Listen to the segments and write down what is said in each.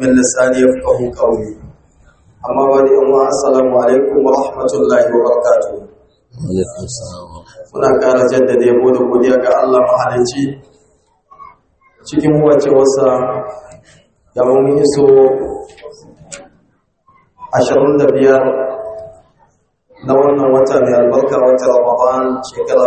من لساني يفقهوا قولي أما بعد السلام عليكم ورحمة الله وبركاته. Muna ƙara jaddada yabo da godiya ga Allah mahalicci cikin wacewarsa da mun iso 25 na wannan wata mai albarka wata Ramadan shekara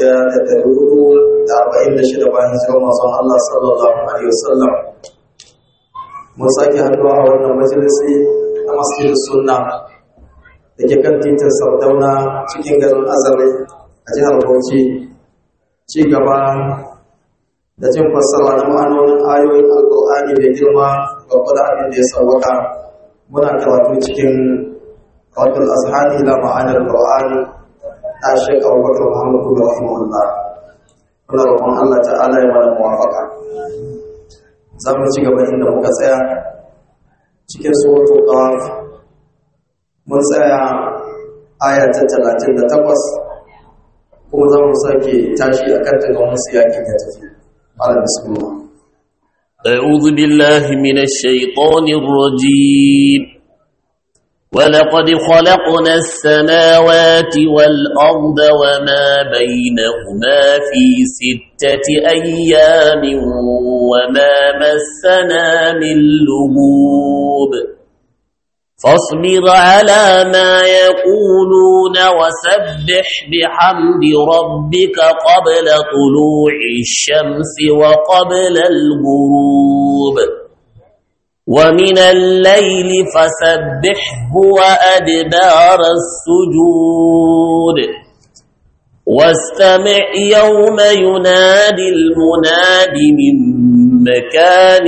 1446 bayan hijirar manzon Allah sallallahu alaihi wasallam. Mun sake haɗuwa a wannan majalisi na Masjidus Sunna da ke kan titin Sardauna cikin garin Azare a jihar Bauchi, ci gaba da jin fassara na ma'anonin ayoyin Alƙur'ani da girma babba da abin da ya sauwaka. Muna karatu cikin Raddul Azhani ila ma'anar Qur'an ta Sheikh Abubakar Muhammad rahimahullah. Muna roƙon Allah ta'ala ya mana muwafaqa. Za mu ci gaba inda muka tsaya cikin suratul Qaf. Mun tsaya aya ta 38 kuma za mu sake tashi akan ta don musu yakin ya tafi. Allah bismillah. أعوذ بالله من الشيطان الرجيم ولقد خلقنا السماوات والأرض وما بينهما في 6 أيام وما مسنا من لغوب فاصبر على ما يقولون وسبح بحمد ربك قبل طلوع الشمس وقبل الغروب ومن الليل فسبحه وأدبار السجود واستمع يوم ينادي المناد من مكان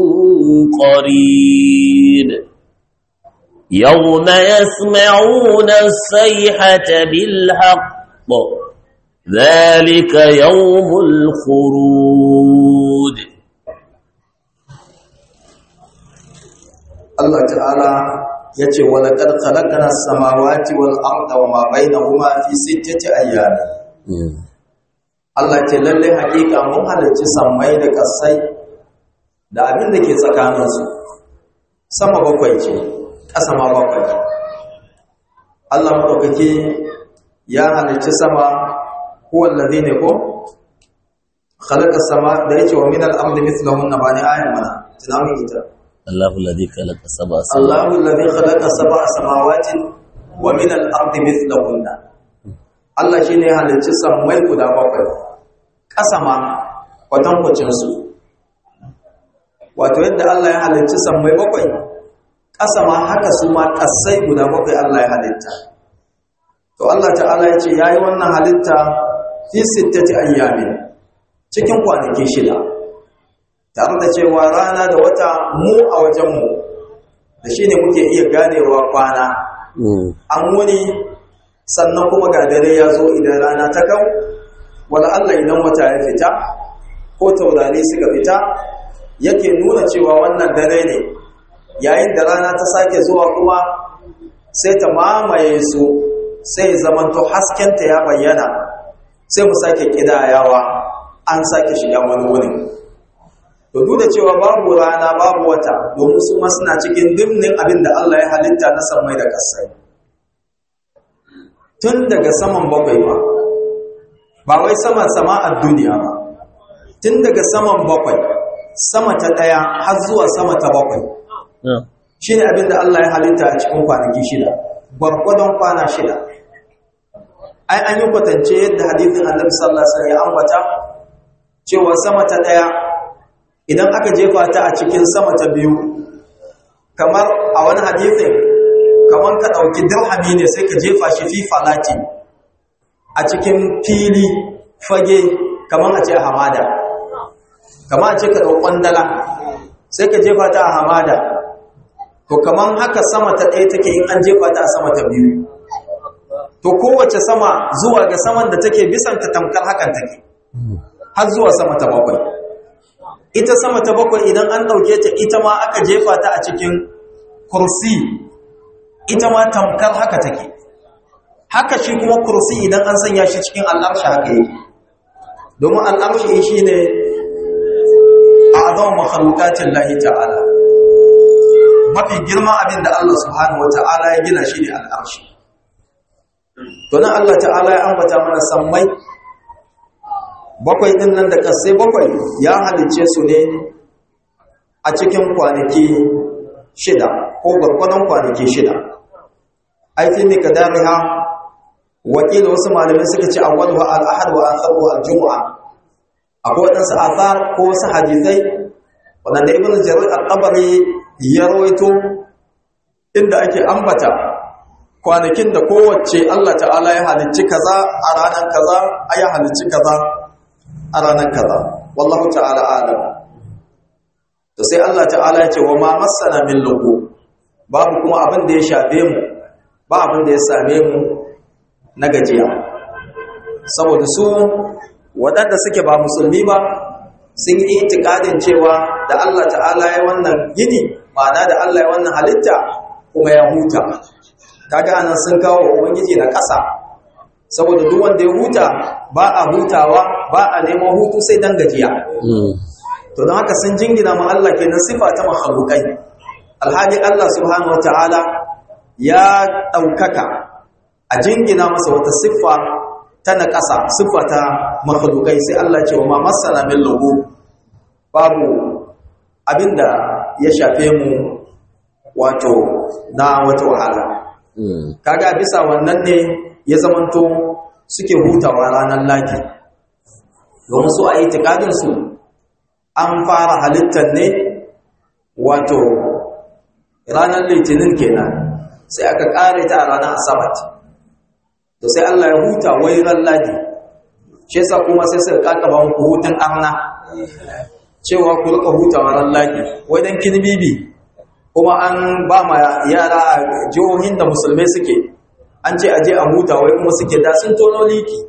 قريب يوم يسمعون الصيحة بالحق ذلك يوم الخروج. Allah ta'ala ya ce wa laqad khalaqna as-samawati wal arda wa ma bainahuma fi 6 ayyamin. Allah ce lalle hakika mun halarci sammai da kasai da abin da ke tsakaninsu. Sama bakwai ce, ƙasa ma bakwai. Allah madaukake ya halarci sama huwa alladhi ne ko khalaqa as-sama da yake wa min al-ardi mithlahunna bani ayan mana tunamin ita. الله الذي خلق سبع سماوات الله الذي خلق 7 سماوات ومن الأرض مثلهن. Allah shine ya halicci sammai guda bakwai ƙasa ma kwatankwacin su. Wato yadda Allah ya halicci sammai bakwai ƙasa ma haka su ma ƙasai guda bakwai Allah ya halitta. To Allah ta'ala ya ce yayi wannan halitta fi 6 ayyamin cikin kwanaki 6. tare da cewa rana da wata mu a wajenmu da shi ne muke iya ganewa kwana an wuni sannan kuma ga dare ya zo idan rana ta kau wala Allah idan wata ya fita ko taurari suka fita yake nuna cewa wannan dare ne yayin da rana ta sake zuwa kuma sai ta mamaye su sai zamanto haskenta ya bayyana sai mu sake kidayawa an sake shiga wani wurin. To duk da cewa babu rana babu wata domin su ma suna cikin dimnin abin da Allah ya halitta na samai da ƙasai. Tun daga saman bakwai ba wai saman sama'ar duniya ba, tun daga saman bakwai, sama ta ɗaya har zuwa sama ta bakwai. Shi ne abin da Allah ya halitta a cikin kwanaki 6, gwargwadon kwana 6. Ai an yi kwatance yadda hadithin Annabi sallallahu alaihi wasallam ya ambata cewa sama ta ɗaya idan aka jefa ta a cikin sama ta 2 kamar a wani hadisin kamar ka dauki dirhami ne sai ka jefa shi fi falati a cikin fili fage kamar a ce a hamada, kamar a ce ka dauki kwandala sai ka jefa ta a hamada, to kamar haka sama ta 1 take in an jefa ta a sama ta 2. To kowace sama zuwa ga saman da take bisan ta tamkar hakan take har zuwa sama ta 7. Ita sama ta 7 idan an ɗauke ta ita ma aka jefa ta a cikin kursi, ita ma tamkar haka take. Haka shi kuma kursi idan an sanya shi cikin al'arshi haka yake. Domin al'arshi shi ne a azon makhlukatin lahi ta'ala. mafi girman abin da Allah subhanahu wata'ala ya gina shi ne al'arshi. To nan Allah ta'ala ya ambata mana sammai bakwai din nan da kasai bakwai ya halicce su ne a cikin kwanaki 6 ko gwargwadon kwanaki 6. Aikin ne ka damiha wakilin wasu malamai suka ce awwaluha al-ahad wa akhiruha al-jumu'a. Akwai wadansu athar ko wasu hadisai wanda Ibn Jarir al-Tabari ya rawaito inda ake ambata kwanakin da kowace Allah ta'ala ya halicci kaza a ranar kaza, ya halicci kaza a ranar kaza. Wallahu ta'ala alam. To sai Allah ta'ala ya ce wa ma massana min lugu, babu kuma abin da ya shafe mu, ba abin da ya same mu na gajiya. Saboda su waɗanda suke ba musulmi ba sun yi itikadin cewa da Allah ta'ala ya wannan gini, ma'ana da Allah ya wannan halitta kuma ya huta. Kaga anan sun kawo wa ubangiji na ƙasa, saboda duk wanda ya huta ba a hutawa, ba a neman hutu sai dan gajiya. To don haka sun jingina ma Allah kenan sifa ta makhluqai, alhali Allah subhanahu wataala ya ɗaukaka a jingina masa wata siffa ta na ƙasa, siffa ta makhluqai. Sai Allah ce wa ma masana min lugu, babu abinda ya shafe mu wato na wata wahala. Kaga bisa wannan ne ya zamanto suke hutawa ranar laki, domin su a itikadin su an fara halittar ne wato ranar litinin kenan, sai aka kare ta a ranar asabar. To sai Allah ya huta wai ran ladi, shi yasa kuma sai suka kakaba muku hutun arna cewa ku rika hutawa ran ladi, wai dan kinbibi. Kuma an ba ma yara a jihohin da musulmai suke, an ce aje a huta, wai kuma suke da sun tono liki.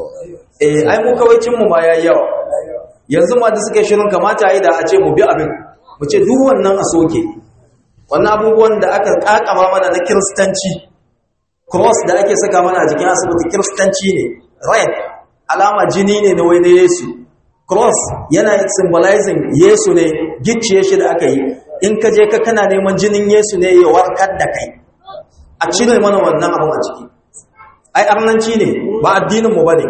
Ai mu kawaicinmu ma yayi yawa. Yanzu ma da suke shirin kamata yi da a ce mu bi abin, mu ce duk wannan a soke. Wannan abubuwan da aka kakaba mana na kiristanci, cross da ake saka mana a jikin asibiti kiristanci ne, red alama jini ne na wai na Yesu. Cross yana symbolizing Yesu ne, gicciye shi da aka yi. In ka je ka kana neman jinin Yesu ne ya warkar da kai, a cire mana wannan abin a ciki. Ai arnanci ne, ba addinin mu bane.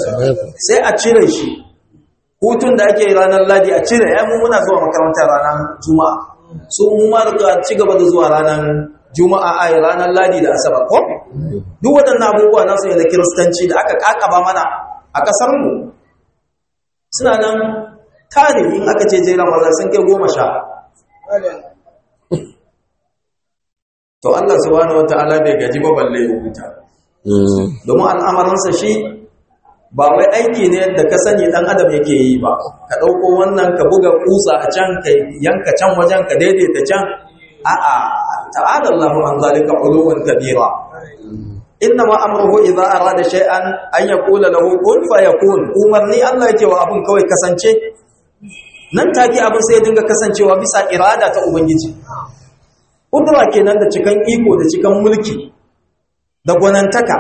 Sai a cire shi. Hutun da ake ranar ladi a cire, ya mu muna zuwa makaranta ranar Juma'a. Su mu ma da ci gaba da zuwa ranar Juma'a, ai ranar ladi da Asabar ko? Duk waɗannan abubuwa nasu ne na Kiristanci da aka kakaba mana a ƙasar mu. Suna nan tare in aka ce jera maza sun kai 10. To Allah subhanahu wataala bai gaji ba balle ya huta. Domin al'amarinsa shi ba wai aiki ne yadda ka sani dan adam yake yi ba. Ka ɗauko wannan ka buga kusa a can, ka yanka can wajen, ka daidaita can. A'a, ta'ala Allahu an zalika uluwan kabira. Inna ma amruhu idza arada shay'an an yaqula lahu kun fayakun. Umarni Allah yake wa abun kawai kasance. Nan take abin sai ya dinga kasancewa bisa irada ta Ubangiji. Kudura kenan da cikan iko da cikan mulki da gwanantaka.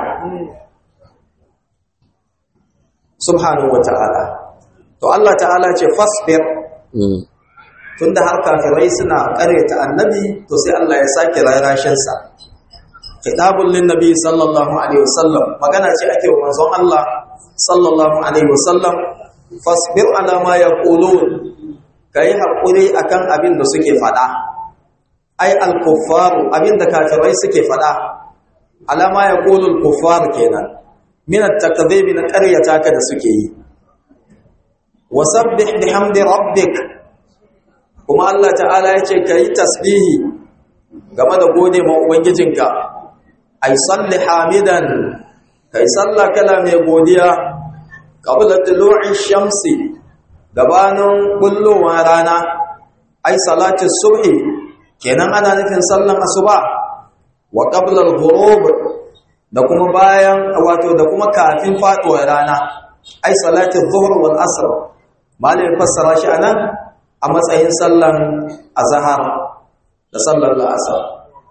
Subhanahu wa ta'ala. To Allah ta'ala ce fasbir. Tunda har kafirai suna ƙaryata annabi, to sai Allah ya sake rarashinsa. Kitabun lin nabi sallallahu alaihi wasallam, magana ce ake wa manzon Allah sallallahu alaihi wasallam, fasbir ala ma yaqulun, kai hakuri akan abin da suke fada. Ai al-kuffaru, abin da kafirai suke fada, ala ma yaqulul kuffar kenan, min at-takdhib na qaryata ka da suke yi. Wasabbih bihamdi rabbik, kuma Allah ta'ala yace kai tasbihi game da gode ma ubangijinka. Ai salli hamidan, kai salla kala mai godiya qabla tulu'i shamsi, gabanin bullowar rana. Ai salati subhi kenan ana nufin sallan asuba, wa qabla al-ghurub, da kuma bayan wato da kuma kafin faduwar rana. Ai salati dhuhr wal asr, malai fassara shi anan a matsayin sallan azhar da sallar asr.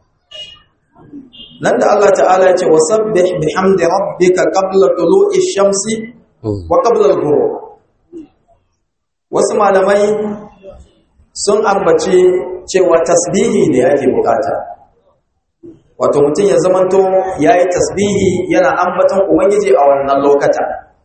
Nan da Allah ta'ala ya ce wasabbih bihamdi rabbika qabla tulu'i shamsi wa qabla al-ghurub. Wasu malamai sun ambaci cewa tasbihi ne ake bukata, wato mutum ya zamanto ya yi tasbihi yana ambaton ubangiji a wannan lokata.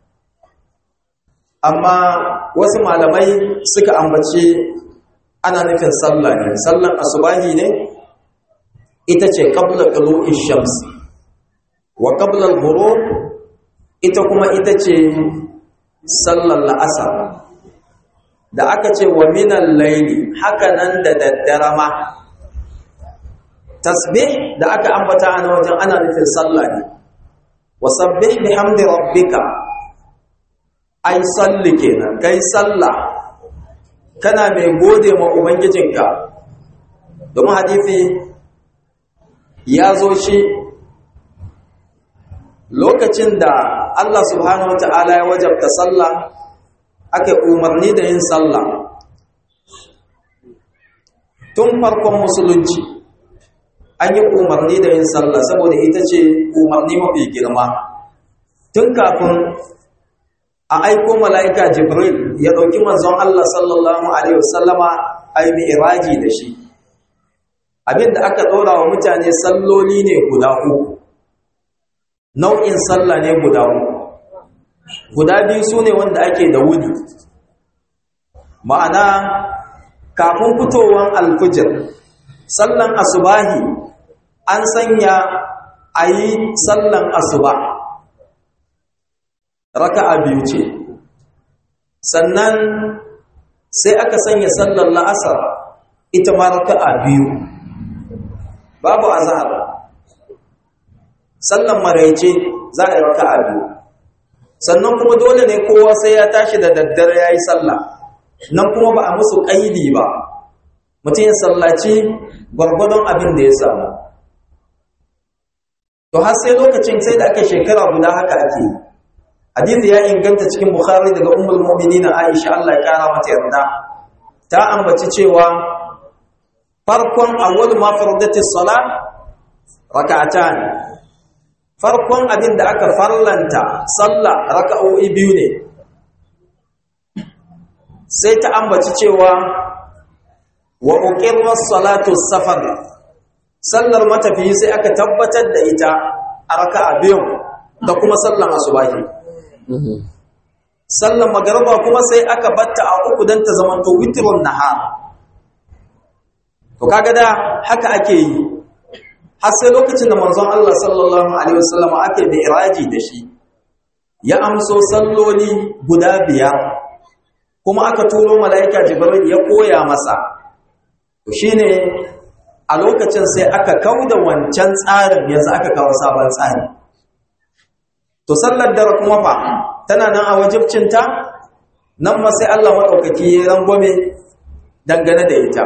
Amma wasu malamai suka ambaci ana nufin sallah ne, sallan asubahi ne, ita ce qabla tulu'i shams, wa qabla al-ghurub ita kuma ita ce sallar la'asar. Da aka ce wa minal laili, haka nan da daddare ma, tasbih da aka ambata a wajen ana nufin sallah ne. Wasabbih bihamdi rabbika, ai salli kenan, kai sallah kana mai gode ma ubangijinka. Domin hadisi ya zo shi lokacin da Allah subhanahu wa ta'ala ya wajabta sallah, aka umarni da yin sallah tun farkon musulunci. An yi umarni da yin sallah saboda ita ce umarni mafi girma. Tun kafin a aiko mala'ika Jibril ya ɗauki manzon Allah sallallahu Alaihi wasallama a yi mi'iraji da shi, abinda aka ɗora wa mutane salloli ne guda uku, nau'in sallah ne guda uku. Guda biyu su ne wanda ake da wuni, ma'ana kafin fitowar alfijir, sallan asubahi an sanya a yi sallan asuba raka'a biyu ce, sannan sai aka sanya sallan la'asar ita ma raka'a biyu, babu azhar. Sallan maraice za a yi raka'a biyu, sannan kuma dole ne kowa sai ya tashi da daddare ya yi sallah, nan kuma ba a musu ƙaidi ba, mutum ya sallaci gwargwadon abin da ya samu. To har sai lokacin sai da aka shekara guda haka ake yi. Hadisi ya inganta cikin Bukhari daga Ummul Mu'minin Aisha, Allah ya kara mata yarda, ta ambaci cewa farkon awwalu ma faradatis salat rak'atan, farkon abin da aka farlanta sallah raka'o'i biyu ne. Sai ta ambaci cewa wa uqirras salatu safar, sallar matafiyi sai aka tabbatar da ita a raka'a biyu, da kuma sallar asubahi. Sallar magariba kuma sai aka batta a uku don ta zamanto witrun nahar. To kaga da haka ake yi har sai lokacin da manzon Allah sallallahu alaihi wasallam ake da iraji da shi, ya amso salloli guda biyar, kuma aka turo mala'ika Jibril ya koya masa. To shine a lokacin sai aka kauda wancan tsarin, yanzu aka kawo sabon tsari. To sallar dare kuma fa tana nan a wajibcinta, nan ma sai Allah madaukaki ya rangwame dangane da ita.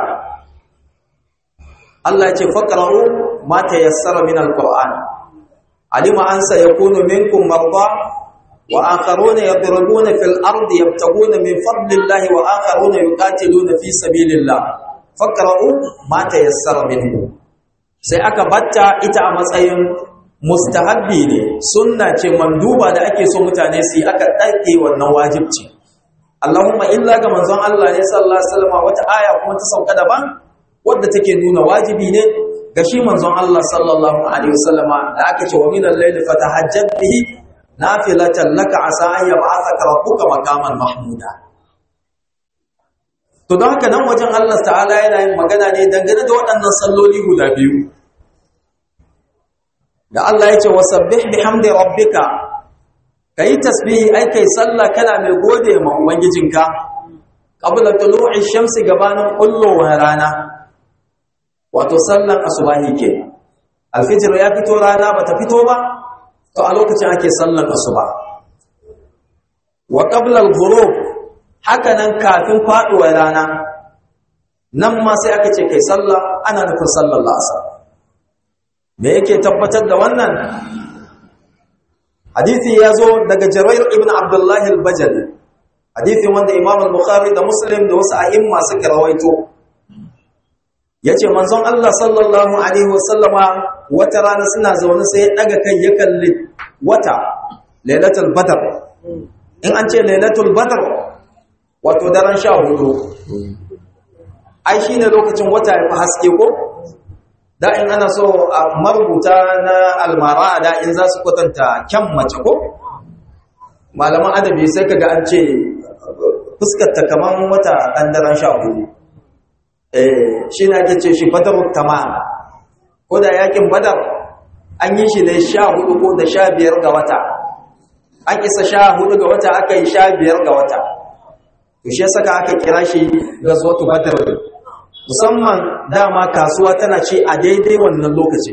Allah ya ce faqra'u ma tayassara min alquran, alima an sayakunu minkum marda wa akharuna yadribuna fil ardi yabtaguna min fadlillahi wa akharuna yuqatiluna fi sabilillah faqra'u ma tayassara minhu. Sai aka batta ita a matsayin mustahabbi ne, sunna ce manduba da ake so mutane su yi, aka ɗauke wannan wajibci. Allahumma illa ga manzon Allah ne sallallahu alaihi wasallam wata aya kuma ta sauka daban wadda take nuna wajibi ne ga shi manzon Allah sallallahu alaihi wasallam, da aka ce wa minal layli fatahajjat bihi nafilatan laka asa an yab'athaka rabbuka maqaman mahmuda. To don haka nan wajen Allah ta'ala yana yin magana ne dangane da waɗannan salloli guda biyu. Da Allah ya ce wasabbih bihamdi rabbika, kai tasbihi ai kai sallah kana mai gode ma ubangijinka qabla tulu'i shamsi, gabanin kullowar rana, wato sallan asubahi ke. Alfijir ya fito, rana bata fito ba, to a lokacin ake sallan asuba. Wa qabla al-ghurub, haka nan kafin faduwar rana, nan ma sai aka ce kai sallah, ana nufin sallar asar. Me yake tabbatar da wannan? Hadisi ya zo daga Jarair ibn Abdullah al-Bajali, hadisi wanda Imam al-Bukhari da Muslim da wasu a'imma suka rawaito. Yace manzon Allah sallallahu alaihi wasallama wata rana suna zaune sai ya daga kai ya kalli wata Lailatul Badr. In an ce Lailatul Badr wato daren 14. ai shine lokacin wata ya fi haske ko da in ana so a marubuta na almara da in za su kwatanta kyan mace ko malaman adabi sai kaga an ce fuskarta kamar wata ɗandaren 14 shi na ake ce shi badarun tamam ko da yakin badar an yi shi ne 14 ko da 15 ga wata an isa 14 ga wata aka yi 15 ga wata to shi saka aka kira shi gazwatu badr musamman dama kasuwa tana ce a daidai wannan lokaci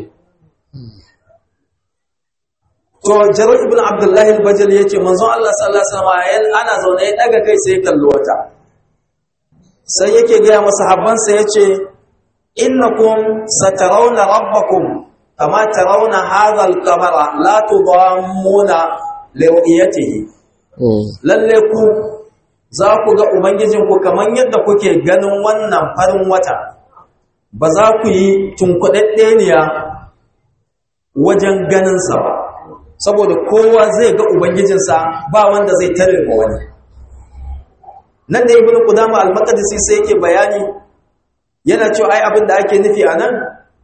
to jarir ibn abdullahi al-bajali yace manzon Allah sallallahu alaihi wasallam ana zaune ya daga kai sai kallo wata sai yake ga masahabbansa yace innakum satarawna rabbakum kama tarawna hadha al-qamara la tudammuna li ru'yatihi lalle ku za ku ga ubangijinku kaman yadda kuke ganin wannan farin wata ba za ku yi tunkudaddeniya wajen ganin sa ba saboda kowa zai ga ubangijinsa ba wanda zai tare ma wani nan da ibnu qudama al-maqdisi sai yake bayani yana cewa ai abin da ake nufi anan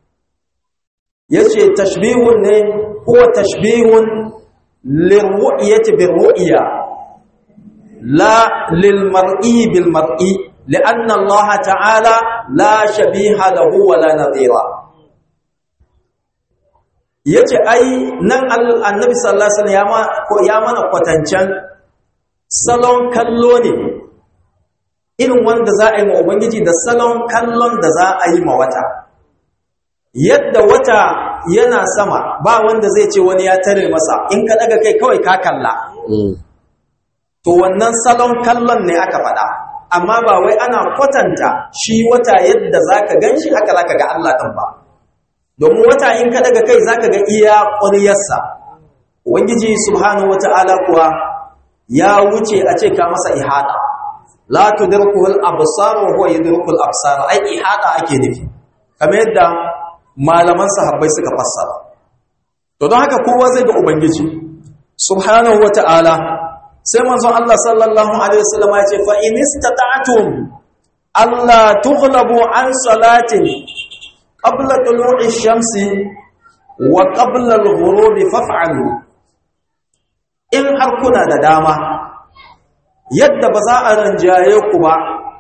yace tashbihun ne huwa tashbihun lirru'yati birru'ya la lilmar'i bilmar'i li'anna Allah ta'ala la shabiha lahu wa la nadhira yace ai nan annabi sallallahu alaihi wasallam ya mana kwatancan salon kallo ne irin wanda za a yi ma ubangiji da salon kallon da za a yi ma wata yadda wata yana sama ba wanda zai ce wani ya tare masa in ka daga kai kawai ka kalla to wannan salon kallon ne aka faɗa amma ba wai ana kwatanta shi wata yadda zaka ganshi haka zaka ga Allah kan ba domin wata in ka daga kai zaka ga iya ƙuryarsa ubangiji subhanahu wata'ala kuwa ya wuce a ce ka masa ihada la tudrikul absar wa huwa yudrikul absar ai ihada ake nufi kamar yadda malaman sahabbai suka fassara to don haka kowa zai ga ubangiji subhanahu wata'ala sai manzon Allah sallallahu alaihi wasallam ya ce fa in istata'tum alla tughlabu an salatin qabla tulu'i shamsi wa qabla al-ghurubi faf'alu in har kuna da dama yadda ba za a ranjaye ku ba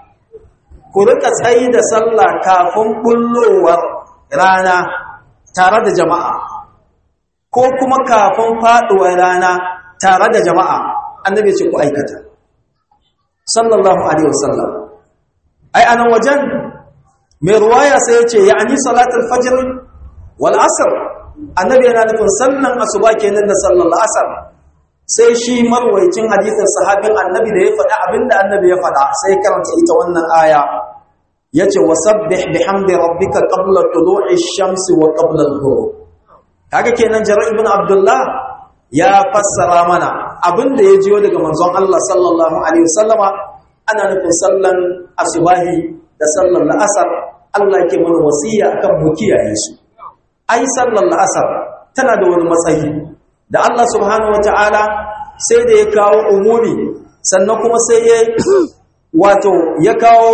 ku rika tsayi da sallah kafin bullowar rana tare da jama'a ko kuma kafin faduwar rana tare da jama'a annabi ce ku aikata sallallahu alaihi wasallam ai anan wajen mai ruwaya sai ya ce ya'ani salatul fajr wal asr annabi yana nufin sallan asuba kenan da sallar asr sai shi marwaicin hadisin sahabin annabi da ya faɗa abinda annabi ya faɗa sai karanta ita wannan aya yace wasabbih bihamdi rabbika qabla tulu'i shamsi wa qabla al-ghurub kaga kenan jarir ibn abdullah ya fassara mana abinda ya jiyo daga manzon Allah sallallahu alaihi wasallama ana nufin sallan asubahi da sallar la'asar Allah yake mana wasiya akan mu kiyaye su ai sallar la'asar tana da wani matsayi da Allah subhanahu wataala sai da ya kawo umumi sannan kuma sai ya wato ya kawo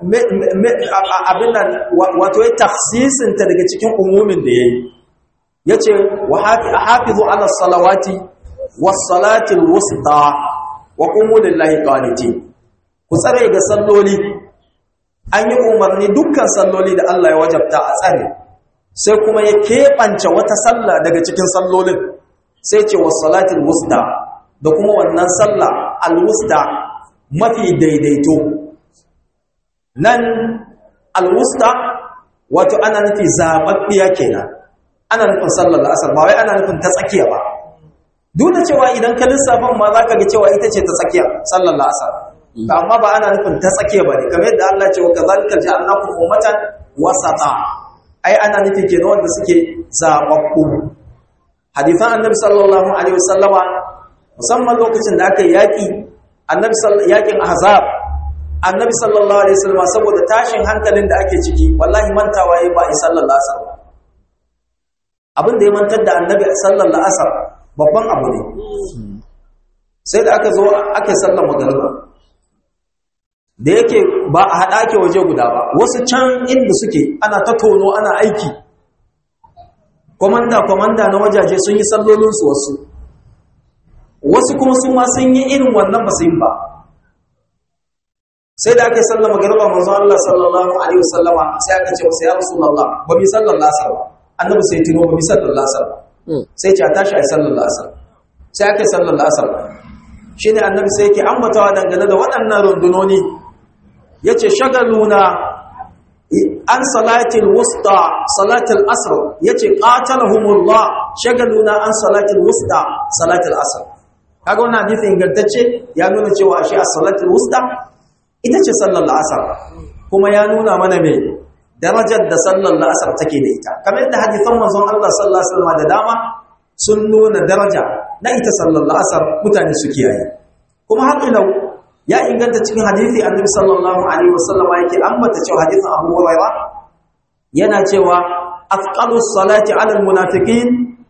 abin nan wato ya takhsisin ta daga cikin umumin da yayi yace wa hafizu ala salawati was salati al wusta wa qumu lillahi qanitin ku tsare ga salloli an yi umarni dukkan salloli da Allah ya wajabta a tsare sai kuma ya keɓance wata sallah daga cikin sallolin sai ce was salati al wusta da kuma wannan sallah al wusta mafi daidaito nan al wusta wato ana nufi zababbiya kenan ana nufin sallar asar ba wai ana nufin ta tsakiya ba duk da cewa idan ka lissafin ma za ka ga cewa ita ce ta tsakiya sallar asar amma ba ana nufin ta tsakiya ba ne kamar yadda Allah ce wa kazalika ja'alnakum ummatan wasata ai ana nufi kenan wanda suke zababbu hadithan annabi sallallahu alaihi wasallama musamman lokacin da aka yi yaki annabi yakin ahzab annabi sallallahu alaihi wasallama saboda tashin hankalin da ake ciki wallahi mantawa yayi ba ai sallar asar ba abin da ya mantar da annabi sallar la'asar babban abu ne sai da aka zo aka sallar magariba da yake ba a haɗa ke waje guda ba, wasu can inda suke ana ta tono ana aiki, kwamanda na wajaje sun yi sallolinsu wasu kuma su ma sun yi irin wannan ba su yi ba. Sai da aka yi sallama garba manzo Allah sallallahu alaihi wasallama sai aka ce masa ya rasulullah ba mi sallallahu alaihi ba, annabi sai tuno ba mi sallallahu alaihi ba, sai ce a tashi a sallallahu alaihi sai aka yi sallallahu alaihi shine annabi sai yake ambatawa dangane da waɗannan rundunoni yace shagaluna an salatil wusta salatil asr, yace qatalahumullah shagaluna an salatil wusta salatil asr. Kaga wannan hadisi ingantacce ya nuna cewa shi as-salatul wusta ita ce sallar la'asar, kuma ya nuna mana me darajar da sallar la'asar take da ita, kamar yadda hadisan manzon Allah sallallahu alaihi wasallam da dama sun nuna daraja na ita sallar la'asar, mutane su kiyaye. Kuma har ila ya inganta cikin hadisi annabi sallallahu alaihi wasallam yake ambata cewa hadisin Abu Hurairah yana cewa afqalus salati ala almunafiqin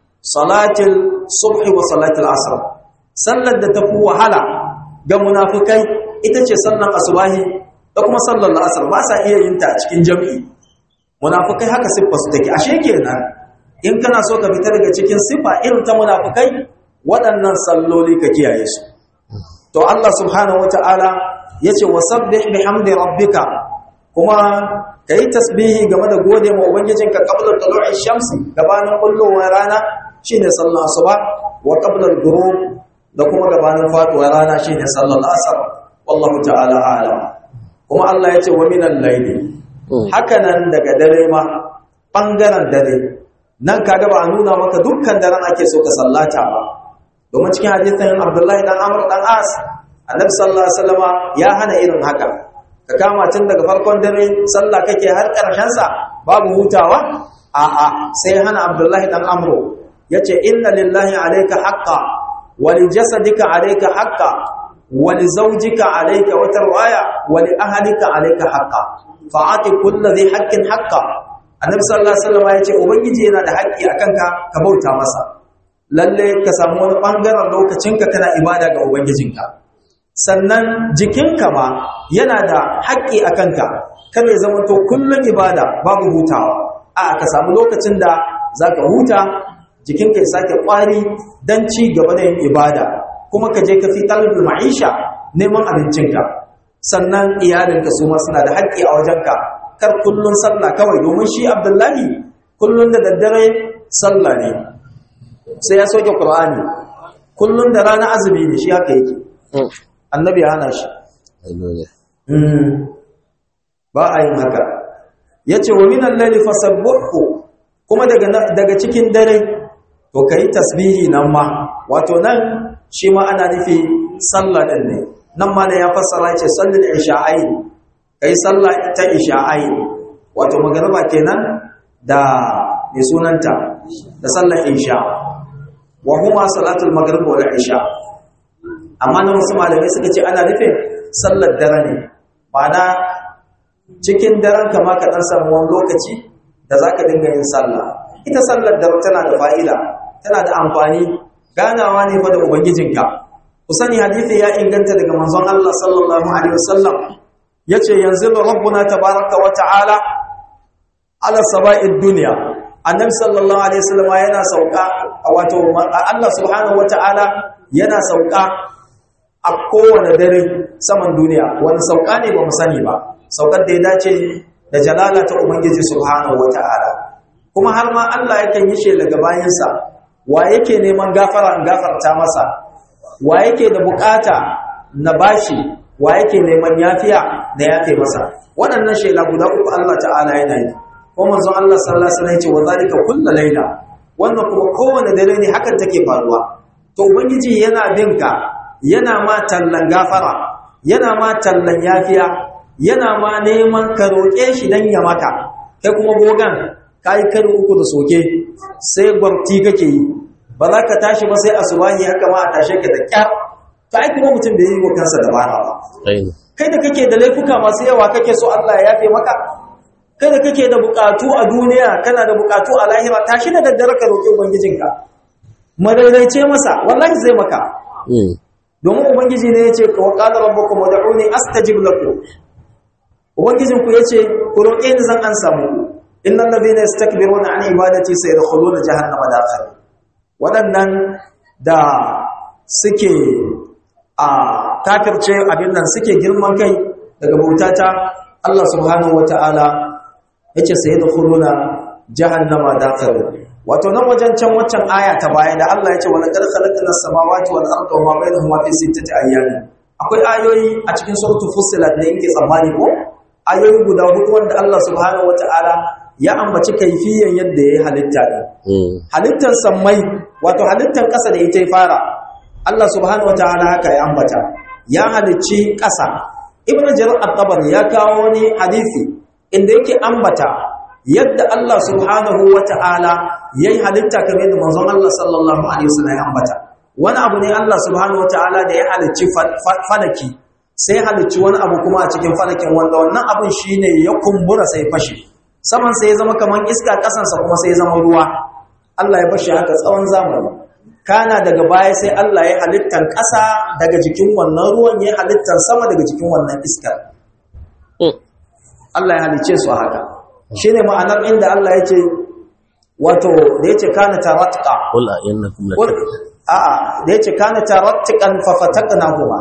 salatul subh wa salatul asr, sallar da tafi wahala ga munafikai ita ce sallar asubahi da kuma sallar asr, ba sa iya yin ta a cikin jami'i. Munafikai haka siffa su take. Ashe kenan in kana so ka fita daga cikin siffa irin ta munafikai, waɗannan salloli ka kiyaye su. To Allah subhanahu wata'ala yace wasabbih bihamdi rabbika, kuma kai tasbihi game da gode ma ubangijinka qabla tulu'i shamsi, gabanin kullowar rana shine sallar asuba, wa qabla al-ghurub da kuma gabanin faduwar rana shine sallar asr. Wallahu ta'ala a'lam. Kuma Allah yace wa minal layli, hakanan daga dare ma, bangaren dare nan kaga ba a nuna maka dukkan daren ake so ka sallata ba, domin cikin hadisin Abdullahi dan Amr dan As annabi sallallahu alaihi wasallama ya hana irin haka, ka kama tun daga farkon dare sallah kake har karshen sa babu hutawa. A'a, sai hana Abdullahi dan Amr yace inna lillahi alayka haqqan wa li jasadika alayka haqqan wa li zawjika alayka wa tarwaya wa li ahlika alayka haqqan fa'ati kulli dhi haqqin haqqan. Annabi sallallahu alaihi wasallama yace ubangiji yana da haƙƙi akan ka bauta masa, lalle ka samu wani ɓangaren lokacinka kana ibada ga ubangijinka, sannan jikinka ma yana da haƙƙi a kanka, kada ya zama to kullum ibada babu hutawa. A ka samu lokacin da za ka huta, jikinka ya sake ƙwari don ci gaba da yin ibada, kuma ka je ka fi talibul ma'isha neman abincinka. Sannan iyalinka su ma suna da haƙƙi a wajenka, kar kullum sallah kawai, domin shi Abdullahi kullum da daddare sallah ne, sai ya soke Qur'ani, kullun da rana azumi ne, shi haka yake. Annabi ya hana shi. Ba a yin haka. Yace wa minal layli fasabbihu, kuma daga cikin dare to kai tasbihi nan ma, wato nan shi ma ana nufi sallah din ne. Nan ma ne ya fassara yace sallal isha'ain, kai sallah ta isha'ain, wato magriba kenan da mai sunanta da sallar isha. Wa huma salatul maghrib wal isha. Amma nan wasu malamai suka ce ana nufin sallar dare ne, ma'ana cikin daren kama ka dan samu wani lokaci da zaka dinga yin sallah. Ita sallar dare tana da fa'ida, tana da amfani, ganawa ne fa da ubangijinka. Ku sani hadisi ya inganta daga manzon Allah sallallahu alaihi wasallam yace yanzilu rabbuna tabaraka wa ta'ala ala saba'id dunya. Annabi sallallahu alaihi wasallam yana sauka, wato Allah subhanahu wataala yana sauka a kowane dare saman duniya. Wani sauka ne ba mu sani ba, saukar da ya dace da jalala ta ubangiji subhanahu wataala. Kuma har ma Allah yakan yi shela ga bayinsa, wa yake neman gafara in gafarta masa, wa yake da bukata na bashi, wa yake neman yafiya da yafe masa. Waɗannan shela guda uku Allah ta'ala yana yi. Kuma manzon Allah sallallahu alaihi wasallam ya ce wa zalika kullu laila, wannan kuma kowane dare ne hakan take faruwa. To ubangiji yana binka, yana ma tallan gafara, yana ma tallan yafiya, yana ma neman ka roƙe shi dan ya maka. Kai kuma gogan kai karo uku da soke, sai gwarti kake yi, ba za ka tashi ba sai asubahi haka ma a tashe ka da kyar. To ai kuma mutum bai yi wa kansa dabara ba. Kai da kake da laifuka masu yawa kake so Allah ya yafe maka, kada kake da bukatu a duniya, kana da bukatu a lahira, tashi da daddare ka roƙi ubangijinka, madaidaice masa, wallahi zai maka. domin ubangiji ne yace wa qala rabbukum ud'uni astajib lakum ubangijin ku yace ku roƙe ni zan ansa muku innal ladina yastakbiruna an ibadati sayadkhuluna jahannama dakhil wadannan da suke a kafirce abin nan suke girman kai daga bautata Allah subhanahu wataala yace sayadkhuluna jahannama dakhil wato nan wajen can waccan aya ta baya da Allah yace wala qad khalaqna samawati wal arda wa ma bainahuma fi sittati ayyamin akwai ayoyi a cikin suratul fussilat da yake tsammani ko ayoyi guda hudu wanda Allah subhanahu wataala ya ambaci kaifiyan yadda ya halitta ne halittar sammai wato halittar ƙasa da ita ya fara Allah subhanahu wataala haka ya ambata ya halicci ƙasa ibn jarir at-tabari ya kawo wani hadisi inda yake ambata yadda Allah subhanahu wataala yayi halitta kamar yadda manzon Allah sallallahu alaihi wasallam ya ambata wani abu ne Allah subhanahu wataala da ya halicci falaki sai halicci wani abu kuma a cikin falakin wanda wannan abun shine ya kumbura sai fashi saman sai ya zama kaman iska kasansa kuma sai ya zama ruwa Allah ya bashi haka tsawon zamani kana daga baya sai Allah ya halittar ƙasa daga jikin wannan ruwan ya halittar sama daga jikin wannan iskar Allah ya halicce su haka shine ma'anar inda Allah yake wato da yake kana taratqa qul innakum da yake kana taratqan fa fataqnahuma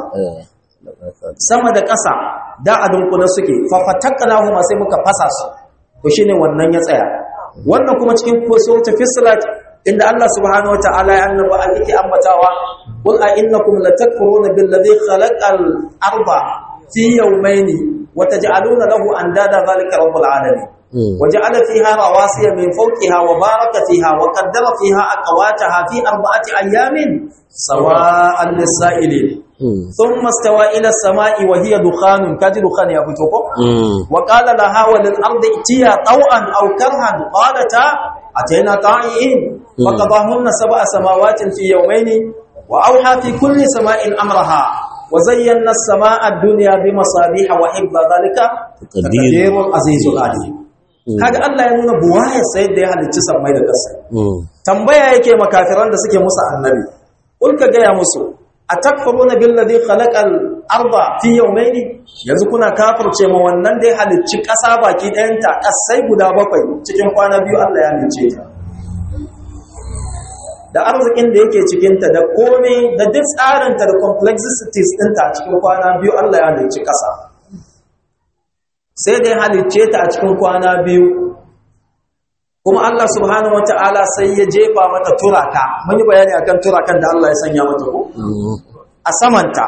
sama da ƙasa da a dunkuna suke fa fataqnahuma sai muka fasa su to shine wannan ya tsaya wannan kuma cikin suratul fussilat inda Allah subhanahu wataala ya annaba yake ambatawa qul a innakum latakfuruna billadhi khalaqal arda fi yawmayni wa taj'aluna lahu andada zalika rabbul alamin وجعل فيها رواسي من فوقها وبارك فيها وقدر فيها أقواتها في 4 أيام سواء للسائلين ثم استوى إلى السماء وهي دخان كاد دخان يفتوكم وقال لها وللأرض ائتيا طوعا أو كرها قالتا أتينا طائعين فقضاهن 7 سماوات في يومين وأوحى في كل سماء أمرها وزينا السماء الدنيا بمصابيح وحفظ ذلك تقدير العزيز العليم kaga Allah ya nuna buwaya sai da ya halicci sammai da ƙasa tambaya yake makafiran da suke musu annabi kul ka ga ya musu atakfuruna billazi khalaqal arda fi yawmayn yanzu kuna kafirce ma wannan da ya halicci ƙasa baki ɗayanta ƙasai guda 7 cikin kwana 2 Allah ya halicce ta da arzikin da yake cikin ta da komai da duk tsarin ta da complexities ɗinta cikin kwana 2 Allah ya halicci ƙasa sai dai halicce ta a cikin kwana 2 kuma Allah subhanahu wata'ala sai ya jefa mata turaka mun yi bayani akan turakan da Allah ya sanya mata ko a samanta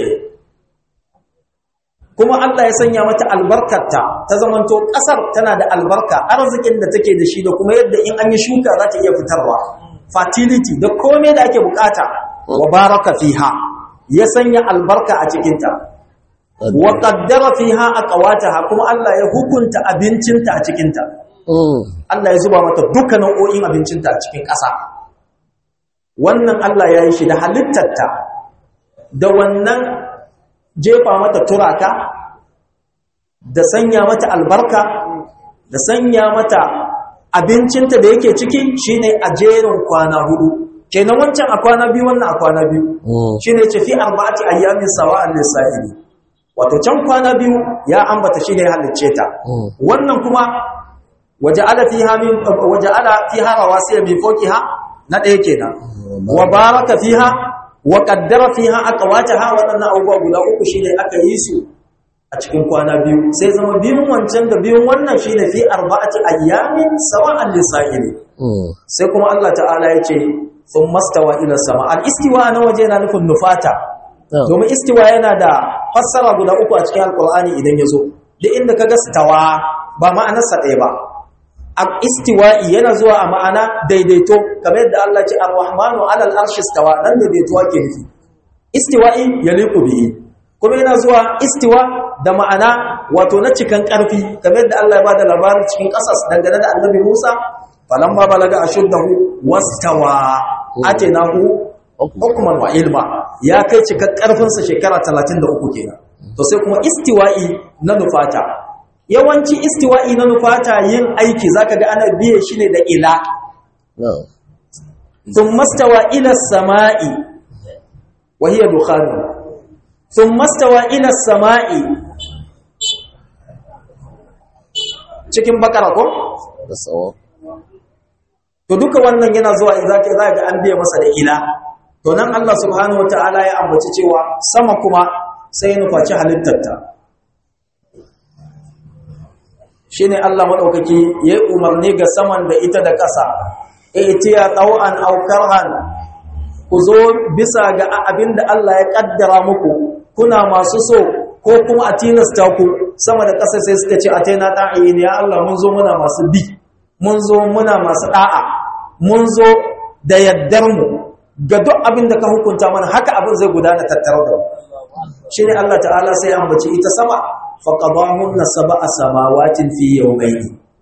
kuma Allah ya sanya mata albarkarta ta zamanto kasar tana da albarka arzikin da take da shi da kuma yadda in an yi shuka za ta iya fitarwa fertility da komai da ake bukata wa baraka fiha ya sanya albarka a cikin ta wa qaddara fiha aqwataha kuma Allah ya hukunta abincinta a cikin ta Allah ya zuba mata duka nau'o'in abincinta a cikin ƙasa wannan Allah ya yi shi da halittarta da wannan jefa mata turaka da sanya mata albarka da sanya mata abincinta da yake ciki shine a jerin kwana 4 kenan wancan a kwana 2 wannan a kwana 2 shine ce fi 4 ayyamin sawa'an lisa'ili wato can kwana 2 ya ambata shine halicce ta wannan kuma waja'ala fiha rawasiya min fawqiha na ɗaya kenan wa baraka fiha wa qaddara fiha aqwataha wadannan abubuwa guda 3 shine aka yi su a cikin kwana 2 sai zama biyun wancan da biyun wannan shine fi 4 ayyamin sawa'an lisa'ili sai kuma Allah ta'ala yace thumma stawa ila sama al-istiwa na waje na nufin nufata domin istiwa yana da fassara guda 3 a cikin alqur'ani idan yazo duk inda kaga stawa ba ma'anarsa ɗaya ba al-istiwa'i yana zuwa a ma'ana daidaito kamar yadda Allah ce ar-rahmanu 'ala al-arshi istawa dan daidaito ake nufi istiwa'i yaliqu bihi kuma yana zuwa istiwa da ma'ana wato na cikan karfi kamar yadda Allah ya bada labarin cikin kasas dangane da Annabi Musa falamma balaga ashuddahu wastawa atainahu hukman wa ilma ya kai cikan karfin sa shekara 33 kenan to sai kuma istiwa'i na nufata yawanci istiwa'i na nufata yin aiki zaka ga ana biye shi ne da ila thumma stawa ila samai wa hiya dukhanun thumma stawa ila as-sama'i cikin bakara ko da tsawo to duka wannan yana zuwa in zaka ga an biya masa da ila to nan Allah subhanahu wataala ya ambaci cewa sama kuma sai nufaci halittarta shine Allah madaukaki yayi umarni ga saman da ita da ƙasa itiya tau'an aw karhan ku zo bisa ga abinda Allah ya kaddara muku kuna masu so ko kuma a tilasta ku sama da ƙasa sai suka ce ataina ta'in ya Allah mun zo muna masu bi mun zo muna masu da'a mun zo da yaddar mu ga duk abinda ka hukunta mana haka abin zai gudana tattare da mu shine Allah ta'ala sai ya ambaci ita sama faqadahunna sab'a samawatin fi yawmayn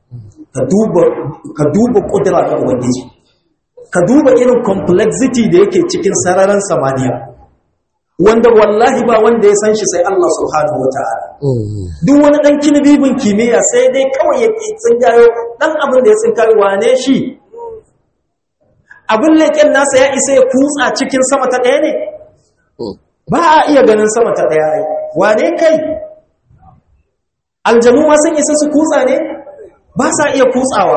ka duba kudura ta ubangiji ka duba irin complexity da yake cikin sararin samaniya wanda wallahi ba wanda ya san shi sai Allah subhanahu wataala duk wani dan kilibibin kimiyya sai dai kawai ya tsinkayo dan abin da ya tsinkayo wane shi abin leken nasa ya isa ya kutsa cikin sama ta daya ne ba a iya ganin sama ta daya ai wane kai aljanu ma sun isa su kutsa ne ba sa iya kutsawa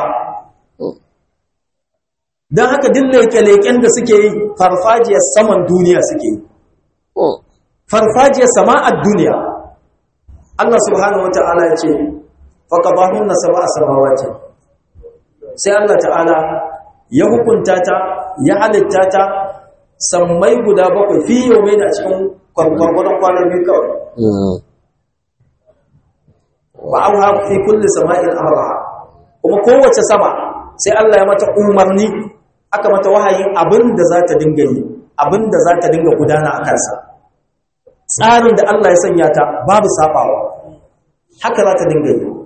don haka duk leke-leken da suke yi farfajiyar saman duniya suke yi farfajiyar sama'ar duniya Allah subhanahu wa ta'ala ya ce faƙaɓahun na sama'a samawa ce sai Allah ta'ala ya hukunta ta ya halitta ta sammai guda bakwai fi yau mai da cikin gwargwadon kwanar biyu kawai wa'auha fi kulli sama'in amraha kuma kowace sama sai Allah ya mata umarni aka mata wahayin abinda za ta dinga yi abinda za ta dinga gudana a kansa tsarin da Allah ya sanya ta babu sabawa haka za ta dinga yi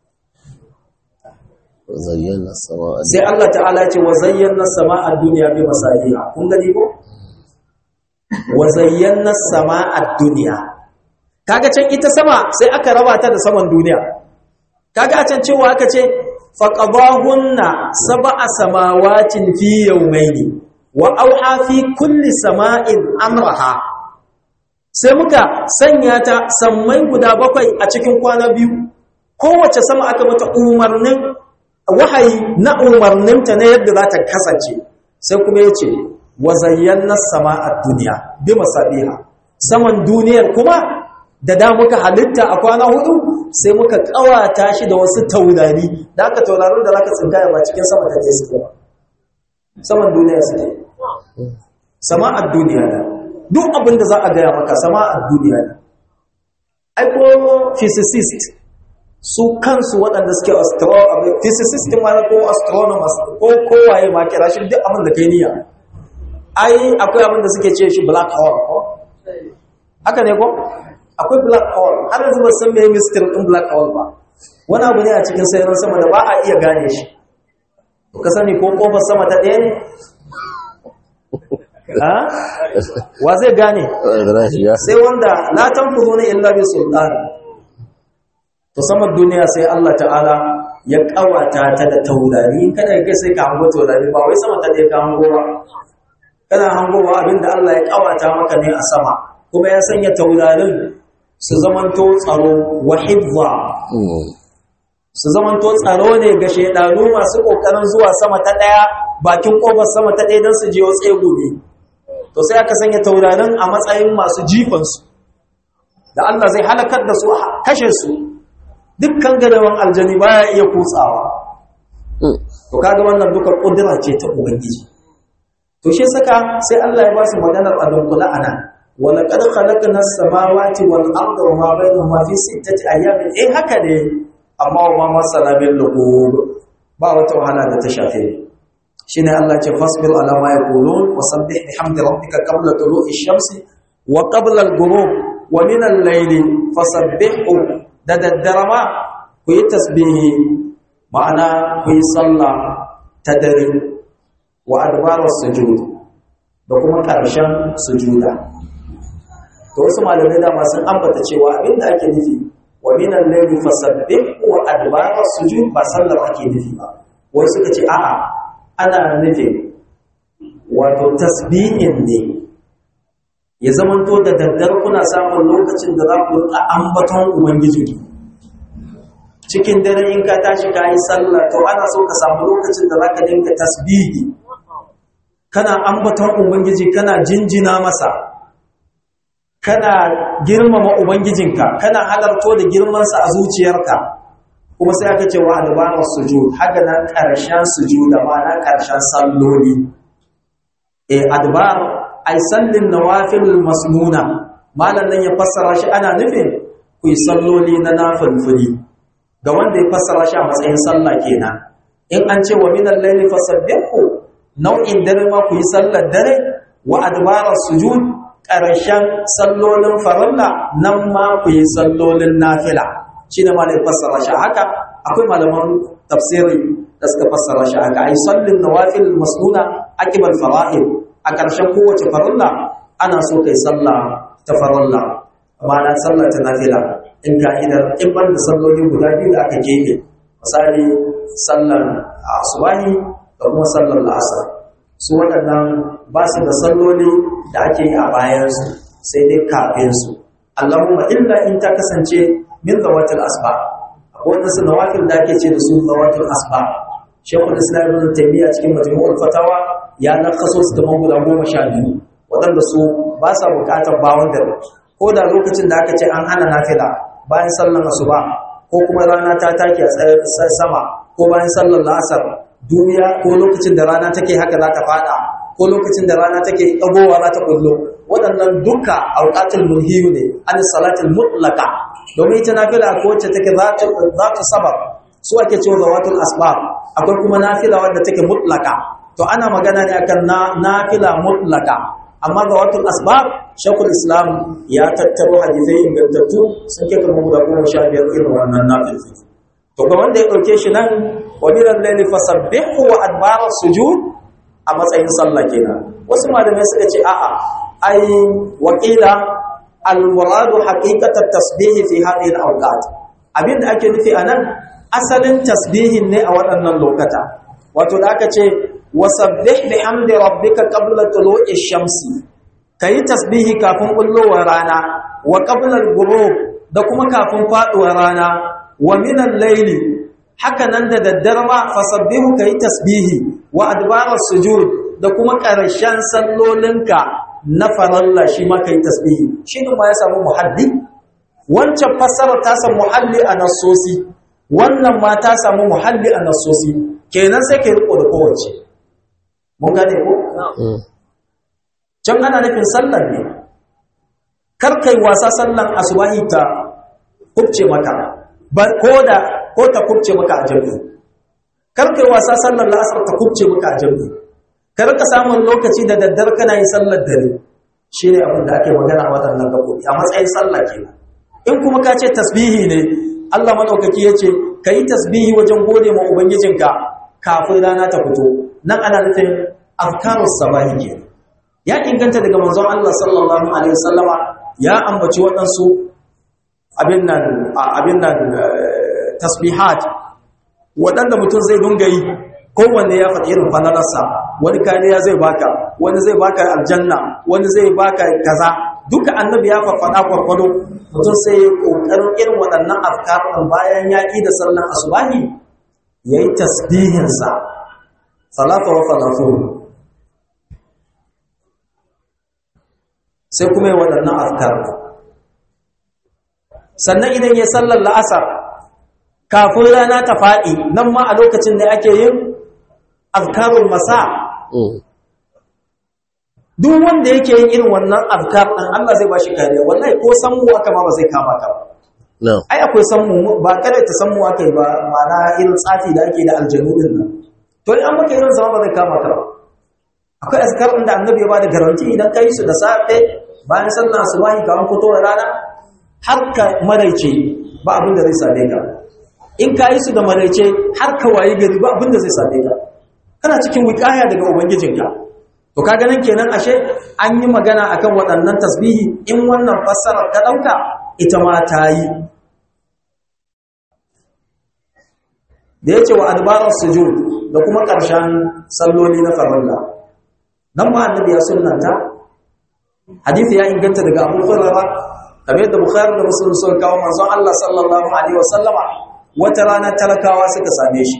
zayyana sama'a sai Allah ta'ala ya ce wa zayyana sama'a dunya bi masabiha kun gani ko wa zayyana sama'a dunya kaga can ita sama sai aka raba ta da saman duniya kaga a can cewa aka ce faqadahunna sab'a samawatin fi yawmayni wa auha fi kulli sama'in amraha sai muka sanya ta sammai guda bakwai a cikin kwana biyu kowace sama aka mata umarnin wahayi na umarninta na yadda za ta kasance sai kuma yace wa zayyana sama'a dunya bi masabiha saman duniyar kuma da muka halitta a kwana hudu sai muka kawata shi da wasu taurari da aka taurarin da zaka tsinkaya ba cikin sama take suke ba saman duniya suke sama'ar duniya ne duk abin da za a gaya maka sama'ar duniya ne ai ko physicist su kansu waɗanda suke physicist ma ko astronomers ko kowaye ma kira shi duk abin da kai niyya ai akwai abin da suke ce shi black hole ko haka ne ko akwai black hole har yanzu ba san meye mystery din black hole ba wani abu ne a cikin sayarin sama da ba a iya gane shi ka sani ko kofar sama ta ɗaya ne ha wa zai gane sai wanda la tanfuzuna illa bi sultan to saman duniya sai Allah ta'ala ya kawata ta da taurari in kada kai sai ka hango taurari ba wai sama ta ɗaya ka hango ba kana hangowa abinda Allah ya kawata maka ne a sama kuma ya sanya taurarin su zamanto tsaro wa hifza su zamanto tsaro ne ga shedanu masu kokarin zuwa sama ta daya bakin kofar sama ta daya don su je wasu gobe to sai aka sanya taurarin a matsayin masu jifan su da Allah zai halakar da su kashe su dukkan gadawan aljani baya iya kutsawa to kaga wannan duka kudura ce ta ubangiji to shi saka sai Allah ya ba su maganar adunkula anan ولقد خلقنا السماوات والارض وما بينهما في 6 ايام haka ne amma wa ma masala bil lughub ba wata wahala da ta shafe shine Allah ce fasbir ala ma yaqulun wa sabbih bihamdi rabbika qabla tulu'i shamsi wa qabla al-ghurub wa min al-layli fasabbihu da daddarama ku yi tasbihi ma'ana ku yi sallah ta dare wa adbar as-sujud da kuma karshen sujuda to wasu malamai da masu ambata cewa abinda ake nufi wa minan layli fasabbih wa adbar as-sujud ba sallar ake nufi ba wai suka ce a'a ana nufin wato tasbihin ne ya zamanto da daddare kuna samun lokacin da za ku rika ambaton ubangiji cikin dare in ka tashi ka yi sallah to ana so ka samu lokacin da za ka dinga tasbihi kana ambaton ubangiji kana jinjina masa kana girmama ubangijinka kana halarto da girmansa a zuciyarka kuma sai aka ce wa adbarar sujud haka nan karshen sujuda ma'ana karshen salloli adbar ay sallin nawafil masnuna malan nan ya fassara shi ana nufin ku yi salloli na nafilfili ga wanda ya fassara shi a matsayin sallah kenan in an ce wa minal layli fasabbihu nau'in dare ma ku yi sallar dare wa adbarar sujud ƙarshen sallolin farilla nan ma ku yi sallolin nafila shi ne ma da fassara shi haka akwai malaman tafsiri da suka fassara shi haka ai sallin nawafil masnuna akibal fara'id a ƙarshen kowace farilla ana so kai sallah ta farilla ma'ana sallah ta nafila in ka'idar in ban da salloli guda biyu da aka gefe misali sallar asubahi da kuma sallar la'asar su waɗannan ba su da salloli da ake yi a bayansu sai dai kafin su Allahumma illa in ta kasance min zawatil asba akwai wadansu nawafil da ake ce da su zawatil asba Sheikhul Islam Ibn Taymiyyah cikin Majmu'ul Fatawa ya nakaso su kaman guda 12 waɗanda su ba sa buƙatar bawon da ko da lokacin da aka ce an hana nafila bayan sallar asuba ko kuma rana ta take a sama ko bayan sallar la'asar duniya ko lokacin da rana take haka za ta fada ko lokacin da rana take dagowa za ta kullo waɗannan duka auqatul mulhiyu ne an salatul mutlaqa domin ita nafila ko wacce take za ta sabab su ake cewa zawatul asbab akwai kuma nafila wanda take mutlaqa to ana magana ne akan nafila mutlaqa amma zawatul asbab shaykhul islam ya tattaro hadisai ingantattu sun kai kamar guda 15 irin wannan nafila to ga wanda ya dauke shi nan wamiran laili fasabbihu wa adbara sujud a matsayin sallah kenan wasu malamai suka ce a'a ai waqila al-muradu haqiqat at-tasbih fi hadhihi al-awqat abinda ake nufi anan asalin tasbihin ne a waɗannan lokata wato da aka ce wasabbih bihamdi rabbika qabla tulu'i shamsi kai tasbihi kafin bullowar rana wa qabla al-ghurub da kuma kafin faduwar rana wa min al-layli haka nan da daddare ma fasabbihu kai tasbihi wa adbarar sujud da kuma ƙarshen sallolinka na faralla shi ma kai tasbihi shi ne ma ya samu muhalli wancan fassara ta samu muhalli a nassosi wannan ma ta samu muhalli a nassosi kenan sai kai riko da kowace mun gane ko can ana nufin sallan ne kar kai wasa sallan asubahi ta kubce maka ko ta kubce maka a jami'i kar kai wasa sallar la'asar ta kubce maka a jami'i kar ka samu lokaci da daddar kana yin sallar dare shine abin da ake magana a wadannan gabobi a matsayin sallah kenan in kuma ka ce tasbihi ne Allah madaukaki yace kai tasbihi wajen gode ma ubangijinka kafin rana ta fito nan ana nufin azkarus sabahi kenan ya inganta daga manzon Allah sallallahu alaihi wasallama ya ambaci waɗansu abin nan tasbihat waɗanda mutum zai dunga yi kowanne ya faɗi irin fanalarsa wani kariya zai baka wani zai baka aljanna wani zai baka kaza duka annabi ya faɗa gwargwado mutum sai ya ƙoƙarin irin waɗannan afkarin bayan ya da sallan asubahi ya yi tasbihinsa salatu wa falafun sai kuma yi waɗannan afkarin sannan idan ya sallar la'asar kafin rana ta faɗi nan ma a lokacin da ake yin azkarul masa duk wanda yake yin irin wannan azkar ɗin Allah zai ba shi kariya wallahi ko sammu aka ma ba zai kama ka ba ai akwai sammu ba kada ta sammu aka yi ba ma'ana irin tsafi da ake da aljanu din nan to in an maka irin zama ba zai kama ka ba akwai azkar ɗin da annabi ya ba da garanti idan ka yi su da safe bayan sallar asubahi kafin fitowar rana har ka maraice ba abin da zai same ka in ka yi su da maraice har ka wayi gari ba abin da zai same ka kana cikin wikaya daga ubangijinka to kaga nan kenan ashe an yi magana akan waɗannan tasbihi in wannan fassarar ka ɗauka ita ma ta yi da yake wa adbarar sujud da kuma ƙarshen salloli na farilla nan ma annabi ya sunnanta hadisi ya inganta daga Abu Hurairah kamar da Bukhari da Muslim suka kawo manzon Allah sallallahu alaihi wasallama wata rana talakawa suka same shi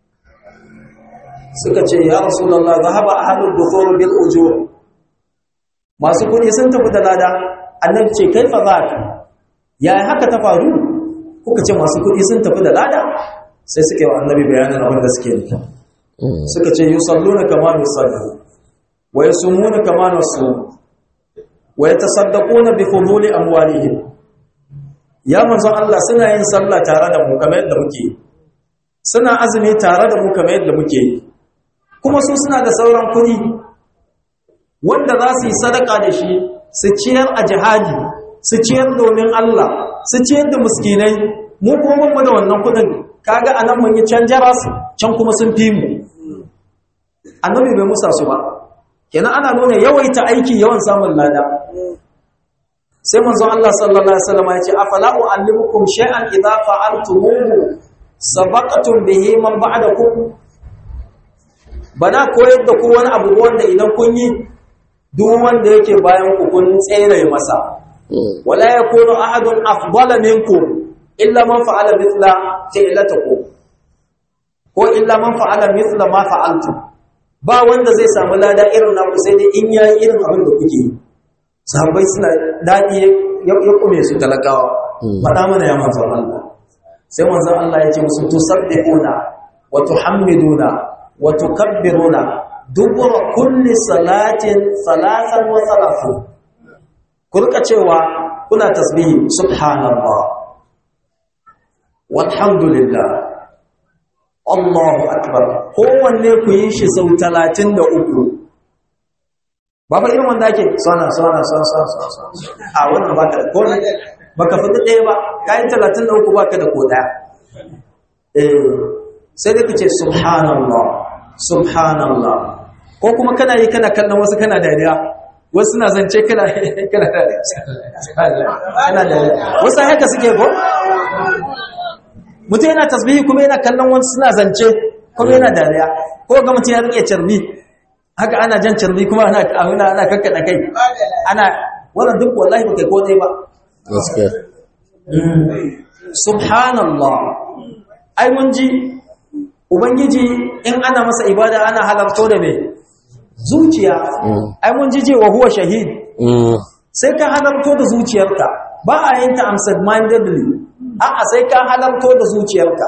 suka ce ya Rasulullah zahaba ahlud dukhur bil ujur masu kudi sun tafi da lada annabi ce kaifa zaka yayi haka ta faru kuka ce masu kudi sun tafi da lada sai suka yi wa annabi bayanin abin da suke yi suka ce yusalluna kama nusalli wa yasumuna kama nasum wa yatasaddaquna bi fuduli amwalihim ya manzon Allah suna yin sallah tare da mu kamar yadda muke suna azumi tare da mu kamar yadda muke kuma su suna da sauran kudi wanda za su yi sadaka da shi su ciyar a jihadi su ciyar domin Allah su ciyar da miskinai mu kuma mun da wannan kudin kaga anan mun yi can jaras can kuma sun fi mu annabi bai musa su ba kenan ana nuna yawaita aiki yawan samun lada sai manzon Allah sallallahu alaihi wasallam ya ce afala uallimukum shay'an idza fa'altumuhu sabaqatum bihi man ba'dakum bana koyar da ku wani abu wanda idan kun yi duk wanda yake bayan ku kun tsere masa wala yakunu ahadun afdala minkum illa man fa'ala mithla fi'latikum ko illa man fa'ala mithla ma fa'altum ba wanda zai samu lada irin naku sai dai in yayi irin abin da kuke yi sahabbai suna dadi ya kume su talakawa fada mana ya manzon Allah sai manzon Allah ya ce musu tusabbihuna wa tuhammiduna wa tukabbiruna dubura kulli salatin salatan wa salatu ku rika cewa kuna tasbihi subhanallah walhamdulillah Allahu akbar kowanne ku yi shi sau 33 ba fa irin wanda ake sana a wannan baka da ko baka fita ɗaya ba kai 33 baka da ko daya sai dai kace subhanallah subhanallah ko kuma kana yi kana kallon wasu kana dariya wasu na zance kana dariya kana dariya wasu haka suke ko mutum yana tasbihi kuma yana kallon wani suna zance kuma yana dariya ko ga mutum ya rike carbi haka ana jan carbi kuma ana kakkada kai ana wannan duk wallahi ba kai ko dai ba gaskiya subhanallah ai mun ji ubangiji in ana masa ibada ana halarto da me zuciya ai mun ji je wa huwa shahid sai ka halarto da zuciyarka ba a yin ta absent mindedly a'a sai ka halarto da zuciyarka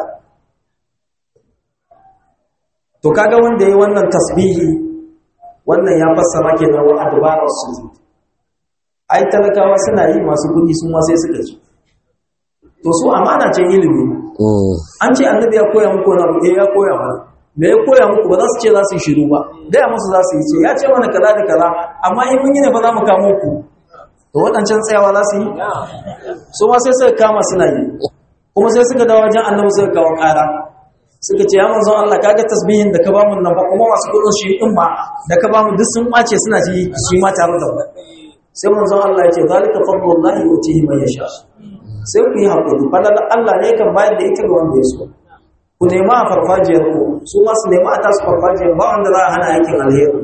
to kaga wanda yayi wannan tasbihi wannan ya fassara kenan wa adbara sujud ai talakawa suna yi masu kudi su ma sai suka ci to su amana ce ilimi an ce annabi ya koya muku na ruɗe ya koya mana me ya koya muku ba za su ce za su yi shiru ba gaya musu za su yi ce ya ce mana kaza da kaza amma in mun yi ne ba za mu kamo ku to waɗancan tsayawa za su yi su ma sai suka kama suna yi kuma sai suka dawo wajen annabi suka kawo ƙara suka ce ya manzon Allah kaga tasbihin da ka ba mu nan ba kuma masu kudin shi din ba da ka ba mu duk sun ɓace suna ji su ma tare da mu sai manzon Allah ya ce zalika fadlullahi yutihi man yasha sai ku yi haƙuri falal Allah ne kan bayar da ita ga wanda ya so ku nema a farfajiyar ku su ma su nema a tasu farfajiyar ba wanda za a hana aikin alheri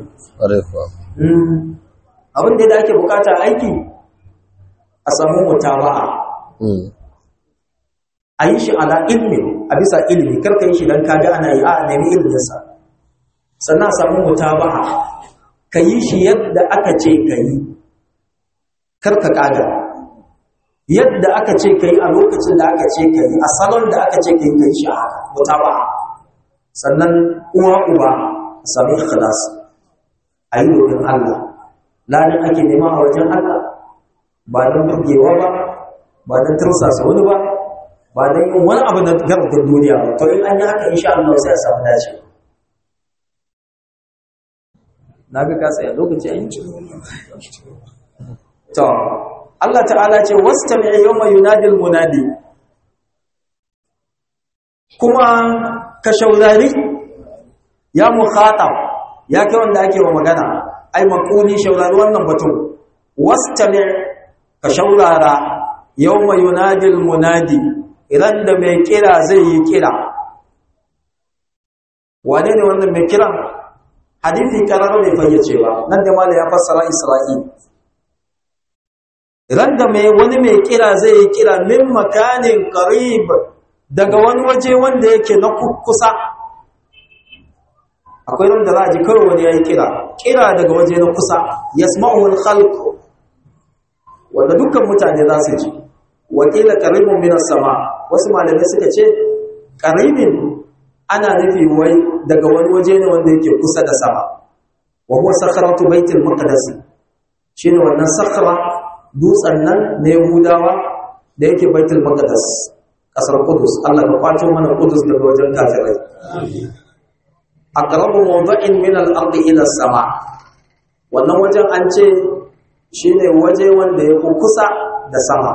abin da ake bukata aiki a samu mutaba'a a yi shi ala ilmi a bisa ilmi karka yi shi don kaga ana yi a nemi ilminsa sannan a samu mutaba'a ka yi shi yadda aka ce ka yi karka kaga yadda aka ce kai a lokacin da aka ce kai a salon da aka ce kai kai shi haka mutaba sannan uwa uba sami ikhlas ayi domin Allah ladan ake nema a wajen Allah ba don burgewa ba don tursasa wani ba don yin wani abu na garbin duniya ba to in an yi haka insha Allah sai a samu dace na ga ka tsaya lokaci an yi to Allah ta'ala ce wastami' yawma yunadil munadi kuma ka shaurari ya mukhatab ya kai wanda ake wa magana ai makuni shaurari wannan batun wastami' ka shaurara yawma yunadil munadi idan da mai kira zai yi kira wane ne wannan mai kira hadisi karara bai fayyace ba nan da mala ya fassara Isra'il ran da wani mai kira zai yi kira min makanin qarib daga wani waje wanda yake na kusa. Akwai ran da za a ji kawai wani ya yi kira daga waje na kusa, yasma'u al-khalq, wanda dukkan mutane za su ji. Wakila qaribun min as-sama, wasu malamai suka ce qaribin ana nufi wai daga wani waje ne wanda yake kusa da sama. Wa huwa sakhratu baitul maqdis, shine wannan sakhra dutsen nan na Yahudawa da yake baitul maqdis, kasar Qudus. Allah ya kwato mana Qudus daga wajen kafirai. Aqrabu mawda'in min al-ardi ila as-sama, wannan wajen an ce shine waje wanda yake kusa da sama.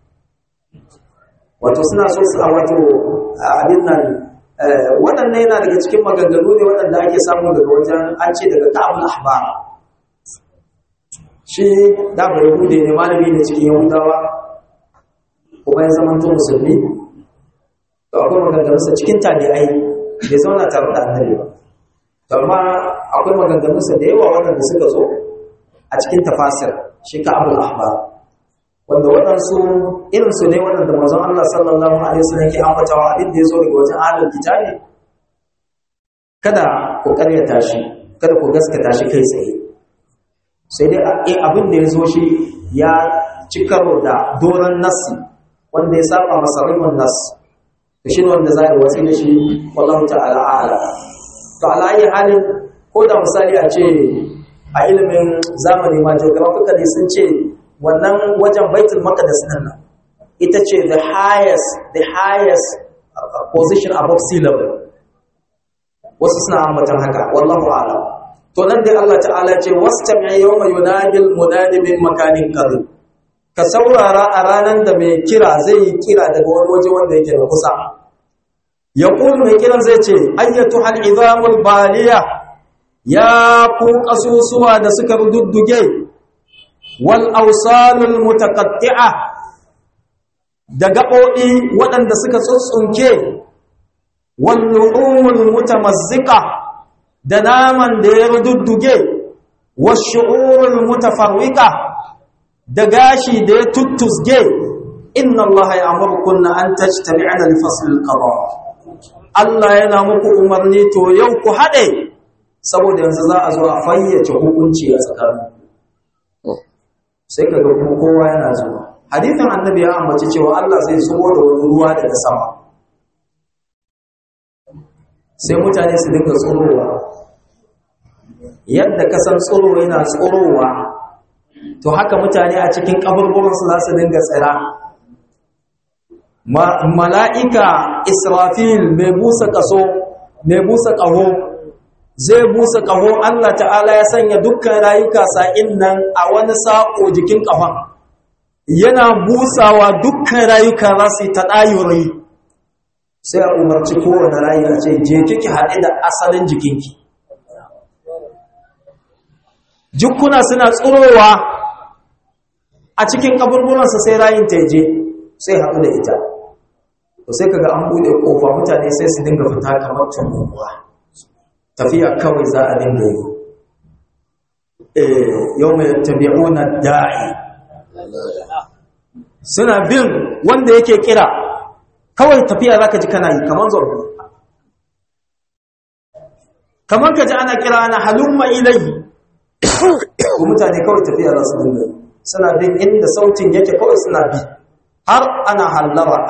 Wato suna so su wato abin nan waɗannan yana daga cikin maganganu ne waɗanda ake samu daga wajen an ce daga Ka'abul Ahbar. Shi da ba Yahude ne, malami ne cikin Yahudawa kuma ya zama to musulmi. To akwai maganganunsa cikin tabi'ai bai zauna tare da annabi ba. To amma akwai maganganunsa da yawa waɗanda suka zo a cikin tafasir shi Ka'abul Ahbar, wanda waɗansu irinsu ne waɗanda manzon Allah sallallahu alaihi wasallam ke ambatawa abin da ya zo daga wajen ahlul kitabi. Kada ku ƙaryata shi, kada ku gaskata shi kai tsaye, sai dai abin da ya zo shi ya ci karo da doron nassi wanda ya saba masa rimin nas, to shi ne wanda za a yi watsi da shi, wallahu ta'ala a'lam. To ala ayi halin, ko da misali a ce a ilimin zamani ma geographically sun ce wannan wajen baitul maqdis din nan ita ce the highest position above sea level. Wasu suna ambatan haka, wallahu a'lam. To nan dai Allah ta'ala ce wastami yawma yunadil munadi min makanin qarib, ka saurara a ranan da mai kira zai yi kira daga wani waje wanda yake da kusa. Yaqulu mai kiran zai ce ayyatuhal izamul baliya, ya ku kasusuwa da suka rududduge, wal awsalul mutaqatti'a, da gaɓoɓi waɗanda suka tsuntsunke, wal lu'umul mutamazziqa, da naman da ya rududduge, wash shu'urul mutafarriqa, da gashi da ya tuttusge. Inna Allah ya'murukunna an tajtami'na li fasl al-qada, Allah yana muku umarni to yau ku haɗe, saboda yanzu za a zo a fayyace hukunci a tsakanin. Sai ka ga kowa yana zuwa. Hadithin annabi ya ambaci cewa Allah zai zubo da wani ruwa daga sama, sai mutane su dinga tsorowa. Yadda kasan tsoro yana tsorowa, to haka mutane a cikin kaburburansu za su dinga tsira. Mala'ika Israfil mai busa ƙaho zai busa ƙaho. Allah ta'ala ya sanya dukkan rayuka sa'in nan a wani saƙo jikin ƙahon, yana busawa dukkan rayuka za su yi ta ɗayuri. Sai a umarci kowane rayuka ce je kiki haɗe da asalin jikinki. Jikuna suna tsurowa a cikin kaburburansa, sai rayin ta je sai haɗu da ita. To sai kaga an buɗe ƙofa, mutane sai su dinga fita kamar tunuwa, tafiya kawai za a dinga yi. Yau mai tabi'una da'i, suna bin wanda yake kira, kawai tafiya za ka ji kana yi kamar zorbi, kamar ka ji ana kira ana halumma ilayi. Ko mutane kawai tafiya za su dinga yi, suna bin inda sautin yake, kawai suna bi har ana hallara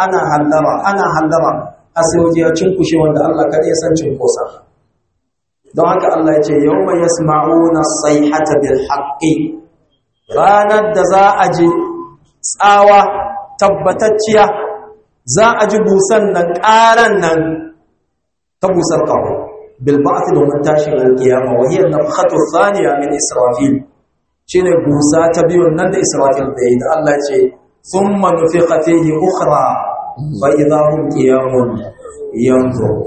a sai waje ya cinkushe wanda Allah kaɗai ya san cinkosa. Don haka Allah ya ce yawma yasma'una sayhata bil haqqi, ranar da za a ji tsawa tabbatacciya, za a ji busan nan, ƙaran nan ta busar ƙaho, bil ba'th domin tashin alƙiyama. Wa hiya nafkhatu thaniya min Israfil, shine busa ta biyun nan da Israfil da yi, da Allah ya ce thumma nufikha fihi ukhra fa idha hum qiyamun yanzurun.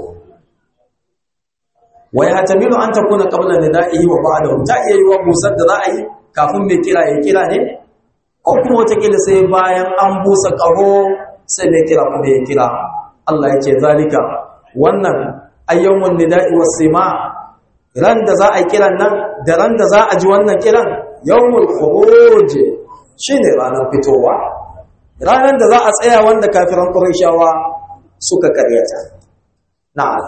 Wa yahtamilu an takuna qabla nida'ihi wa ba'dahu, ta iya yi wa busar da za a yi kafin mai kira ya kira ne, ko kuma wataƙila sai bayan an busa ƙaho sai mai kira kuma ya kira. Allah ya ce zalika, wannan ayyamun nida'i was sima, ran da za a yi kiran nan da ran da za a ji wannan kiran, yawmul khuruj, shine ranar fitowa, ranar da za a tsaya wanda kafiran Qurayshawa suka karyata. Na'am.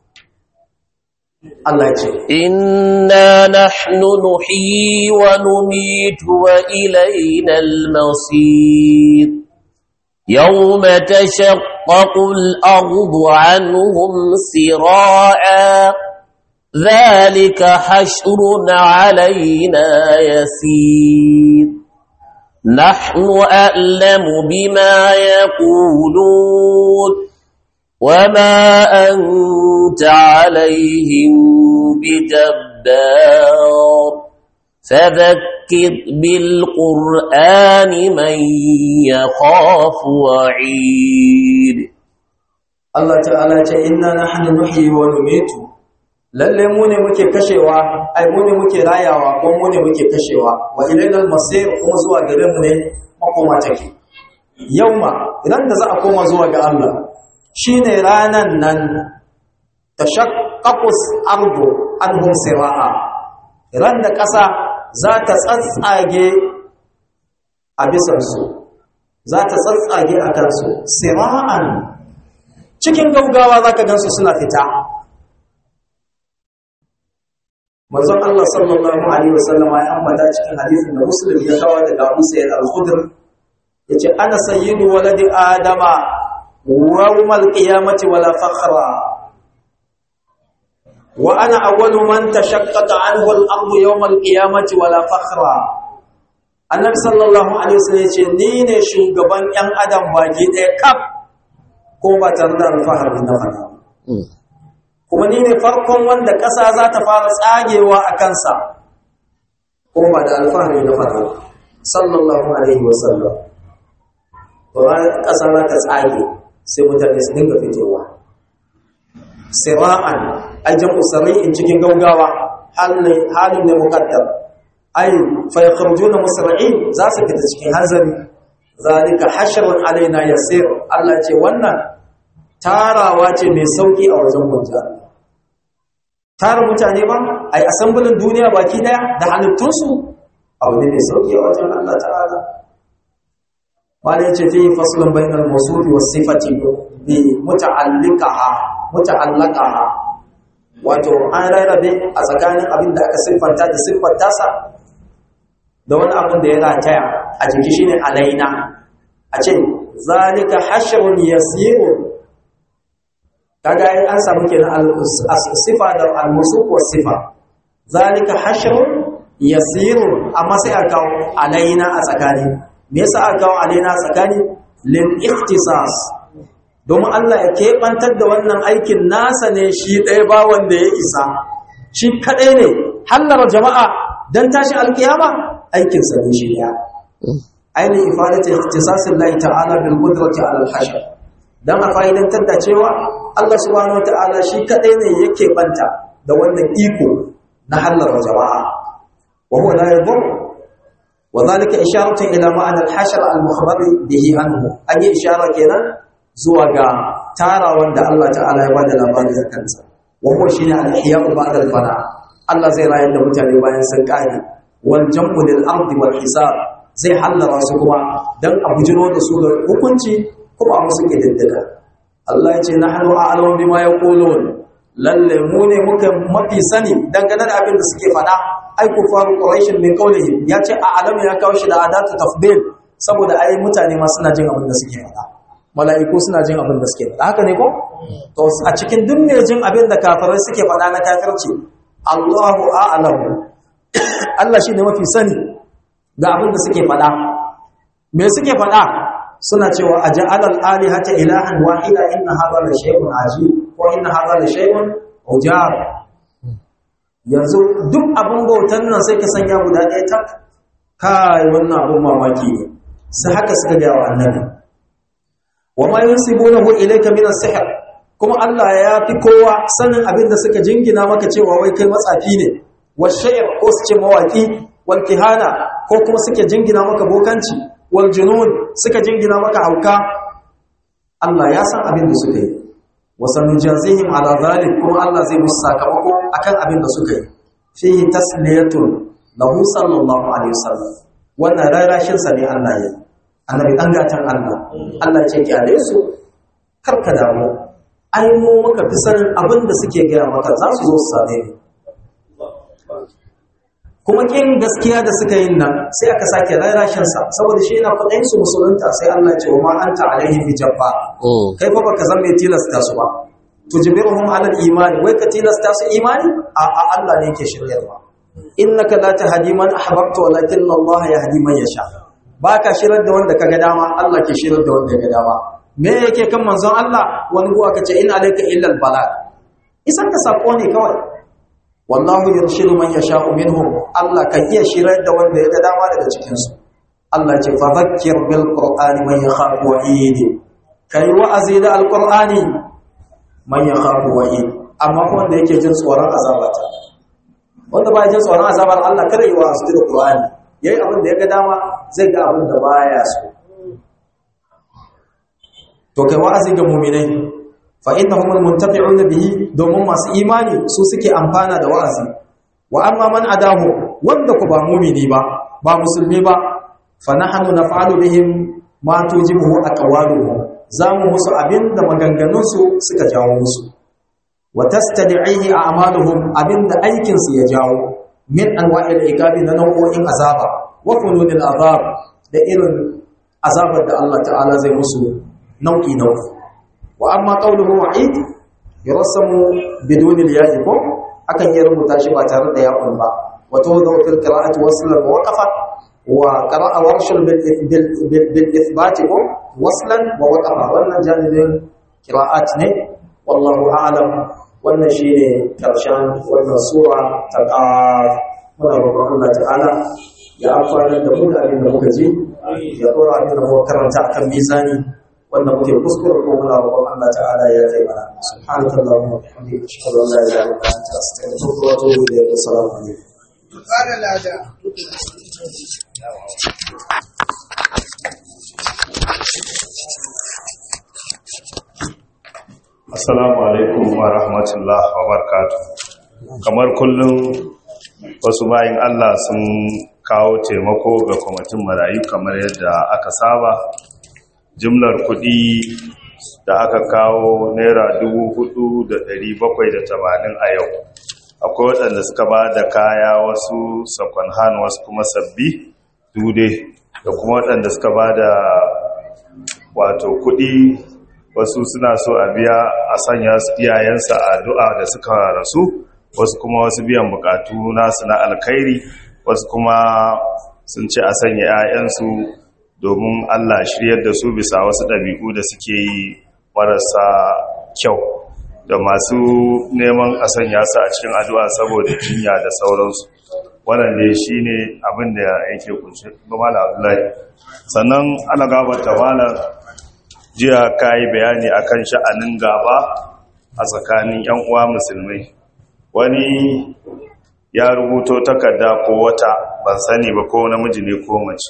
Allah ya ce inna nahnu nuhyi wa numitu wa ilayna al-masir yawma tashaqqaqu al-ardu 'anhum sira'a dhalika hashrun 'alayna yasir nahnu a'lamu bima yaqulun وما أنت عليهم بجبار فذكر بالقرآن من يخاف وعيد Allah ta'ala ce inna nahnu nuhyi wa numitu lalle mu ne muke kashewa ai mu ne muke rayawa ko mu ne muke kashewa wa ilaynal masir kuma zuwa gare mu ne makoma take yauma idan da za a koma zuwa ga Allah shine ranan nan tashaqqaqus ardu anhum sira'a ran da ƙasa za ta tsatsage a bisan su za ta tsatsage a kansu sira'an cikin gaugawa zaka gansu suna fita manzon Allah sallallahu alaihi wasallam ya ambata cikin hadisin da Muslim ya kawo daga Abu Sa'id al-Khudri yace ana sayyidu waladi adama ويوم القيامة ولا فخرا وأنا أول من تشقق عنه الأرض يوم القيامة ولا فخرا النبي صلى الله عليه وسلم يقول نين شوغبان ين أدم باقي دي كب كوبا تردى الفخر من نفنا كما نين فرقم وند كسا ذات فارس آجي وأكنسا كوبا دا الفخر من نفنا صلى الله عليه وسلم وراء كسا ذات آجي sai mutane su dinga fitowa sira'an ajam usari'in cikin gaugawa halin ne muqaddam ay fa yakhrujuna musra'in za su fita cikin hanzari zalika hashrun alaina yasir Allah ce wannan tarawa ce mai sauki a wajen gunja tara mutane ba ai assemblin duniya baki daya da halittunsu abu ne mai sauki a wajen Allah ta'ala malai ce fi faslun bainal mawsufi was sifati bi muta'allaqaha wato an rarrabe a tsakanin abin da aka siffanta da siffanta sa da wani abin da ya rataya a jiki shine alaina a ce zalika hashrun yasirun kaga ai an samu kenan sifa da al-mawsuf was sifa zalika hashrun yasirun amma sai aka kawo alaina a tsakani me yasa aka kawo alaina tsakani lil ikhtisas domin Allah ya kebantar da wannan aikin nasa ne shi ɗaya ba wanda ya isa shi kadai ne hallar jama'a dan tashi alkiyama aikin sa ne shi ya aini ifadatu ikhtisasin Allah ta'ala bil qudrati ala al hashr dan a fa'idantar da cewa Allah subhanahu wataala shi kadai ne yake banta da wannan iko na hallar jama'a wa huwa la yadur وذلك إشارة إلى معنى الحشر المخبر به عنه أي إشارة كنا زوجا تارا وند الله تعالى يبادل الأبان يكنس وهو شيء الإحياء بعد الفناء الله زي رأي أنه متعني بين سنكاني والجمع للأرض والحساب زي حل راسكما دم أبو جنود رسول وكنتي كما أمسك يددك الله يقول نحن أعلم بما يقولون للموني ممكن ما في سني دنگنا أبين سكي فنا ai kufaru quraish min qawlihi yace a alamu ya kawo shi da adatu tafdil saboda ai mutane ma suna jin abin da suke faɗa mala'iku suna jin abin da suke faɗa haka ne ko to a cikin duk ne jin abin da kafirai suke faɗa na kafirci Allahu a'lam Allah shine mafi sani ga abin da suke faɗa me suke faɗa suna cewa aja'ala al-alihata ilahan wahida inna hadha la shay'un ajib wa inna hadha la shay'un ujar yanzu duk abin bautan nan sai ka sanya guda ɗaya tak kai wannan abin mamaki ne sai haka suka ga wa annabi wa ma yunsibunahu ilayka min as-sihr kuma Allah ya fi kowa sanin abin da suka jingina maka cewa wai kai matsafi ne wa shayr ko su ce mawaki wal kihana ko kuma suke jingina maka bokanci wal junun suka jingina maka hauka Allah ya san abin da suka yi wasanujazihim ala zalik kuma Allah zai musu sakamako akan abin da suka yi fihi tasliyatun lahu sallallahu alaihi wasallam wannan rarashin sa ne Allah ya annabi dan gatan Allah Allah ya ce kyale su karka damu ai mu muka fi sanin abin da suke gaya maka za su zo su same ni kuma kin gaskiya da suka yin nan sai aka sake rarashin sa saboda shi yana kudin su musulunta sai Allah ya ce wa ma anta alaihi bijabba kai fa baka zan mai tilasta su ba tujbiruhum ala al-iman wai ka tilasta su imani a Allah ne yake shiryarwa innaka la tahdi man ahbabta walakin Allah yahdi man yasha baka shirar da wanda kaga dama Allah ke shirar da wanda kaga dama me yake kan manzon Allah wani ruwa kace in alayka illa al-balagh isan ka sako ne kawai wallahu yurshidu man yasha'u minhum Allah kan iya shirar da wanda ya ga dama daga cikin su Allah ce fa dhakkir bil qur'ani man yakhafu wa'id kai wa'azi da al-qur'ani man yakhafu wa'id amma ko wanda yake jin tsoron azabata wanda ba jin tsoron azabar Allah kada yi wa'azi da qur'ani yayi abin da ya ga dama zai ga abin da baya so to kai wa'azi ga mu'minai fa innahum almuntafi'un bihi domin masu imani su suke amfana da wa'azi wa amma man adahu wanda ku ba mu'mini ba ba musulmi ba fa nahnu naf'alu bihim ma tujibuhu aqwaluhum zamu musu abinda maganganun su suka jawo musu wa tastad'ihi a'maluhum abinda aikin su ya jawo min anwa'il iqabi na nau'o'in azaba wa fununil azab da irin azabar da Allah ta'ala zai musu nau'i wa amma qawluhu wa'id yursamu bidun al-ya'i ko akan yi rubuta shi ba tare da ya'un ba wa tawdahu fil qira'ati waslan wa waqafa wa qara'a warshul bil ithbat ko waslan wa waqafa wannan janibin qira'at ne wallahu a'lam wannan shine karshen wannan sura ta qaf muna roƙon Allah ta'ala ya amfana da mu da abin da muka ji ya dora abin da muka karanta akan mizani wanda muke kuskure ko muna roƙon Allah ta'ala ya kai mana subhanaka allahumma wa bihamdika ashhadu an la ilaha illa anta astaghfiruka wa atubu ilayk assalamu alaikum assalamu alaikum wa rahmatullahi wa barakatuh kamar kullum wasu bayin Allah sun kawo taimako ga kwamitin marayu kamar yadda aka saba jimlar kuɗi da aka kawo naira 4,780 a yau akwai waɗanda suka ba da kaya wasu second hand wasu kuma sabbi dude da kuma waɗanda suka ba da wato kuɗi wasu suna so a biya a sanya su iyayensa a addu'a da suka rasu wasu kuma wasu biyan bukatu nasu na alkhairi wasu kuma sun ce a sanya 'ya'yansu domin Allah shiryar da su bisa wasu ɗabi'u da suke yi marasa kyau da masu neman a sanya su a cikin addu'a saboda jinya da sauransu wannan ne shi ne abin da yake kunshi Mala Abdullahi sannan ana gabata Mala jiya ka yi bayani akan sha'anin gaba a tsakanin 'yan uwa musulmai wani ya rubuto takarda ko wata ban sani ba ko namiji ne ko mace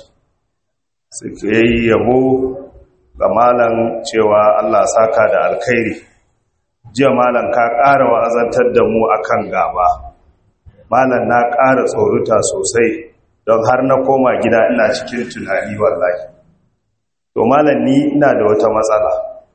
suke yi yabo ga malam cewa Allah saka da alkhairi jiya malam ka ƙara wa'azantar da mu akan gaba malam na ƙara tsoruta sosai don har na koma gida ina cikin tunani wallahi to malam ni ina da wata matsala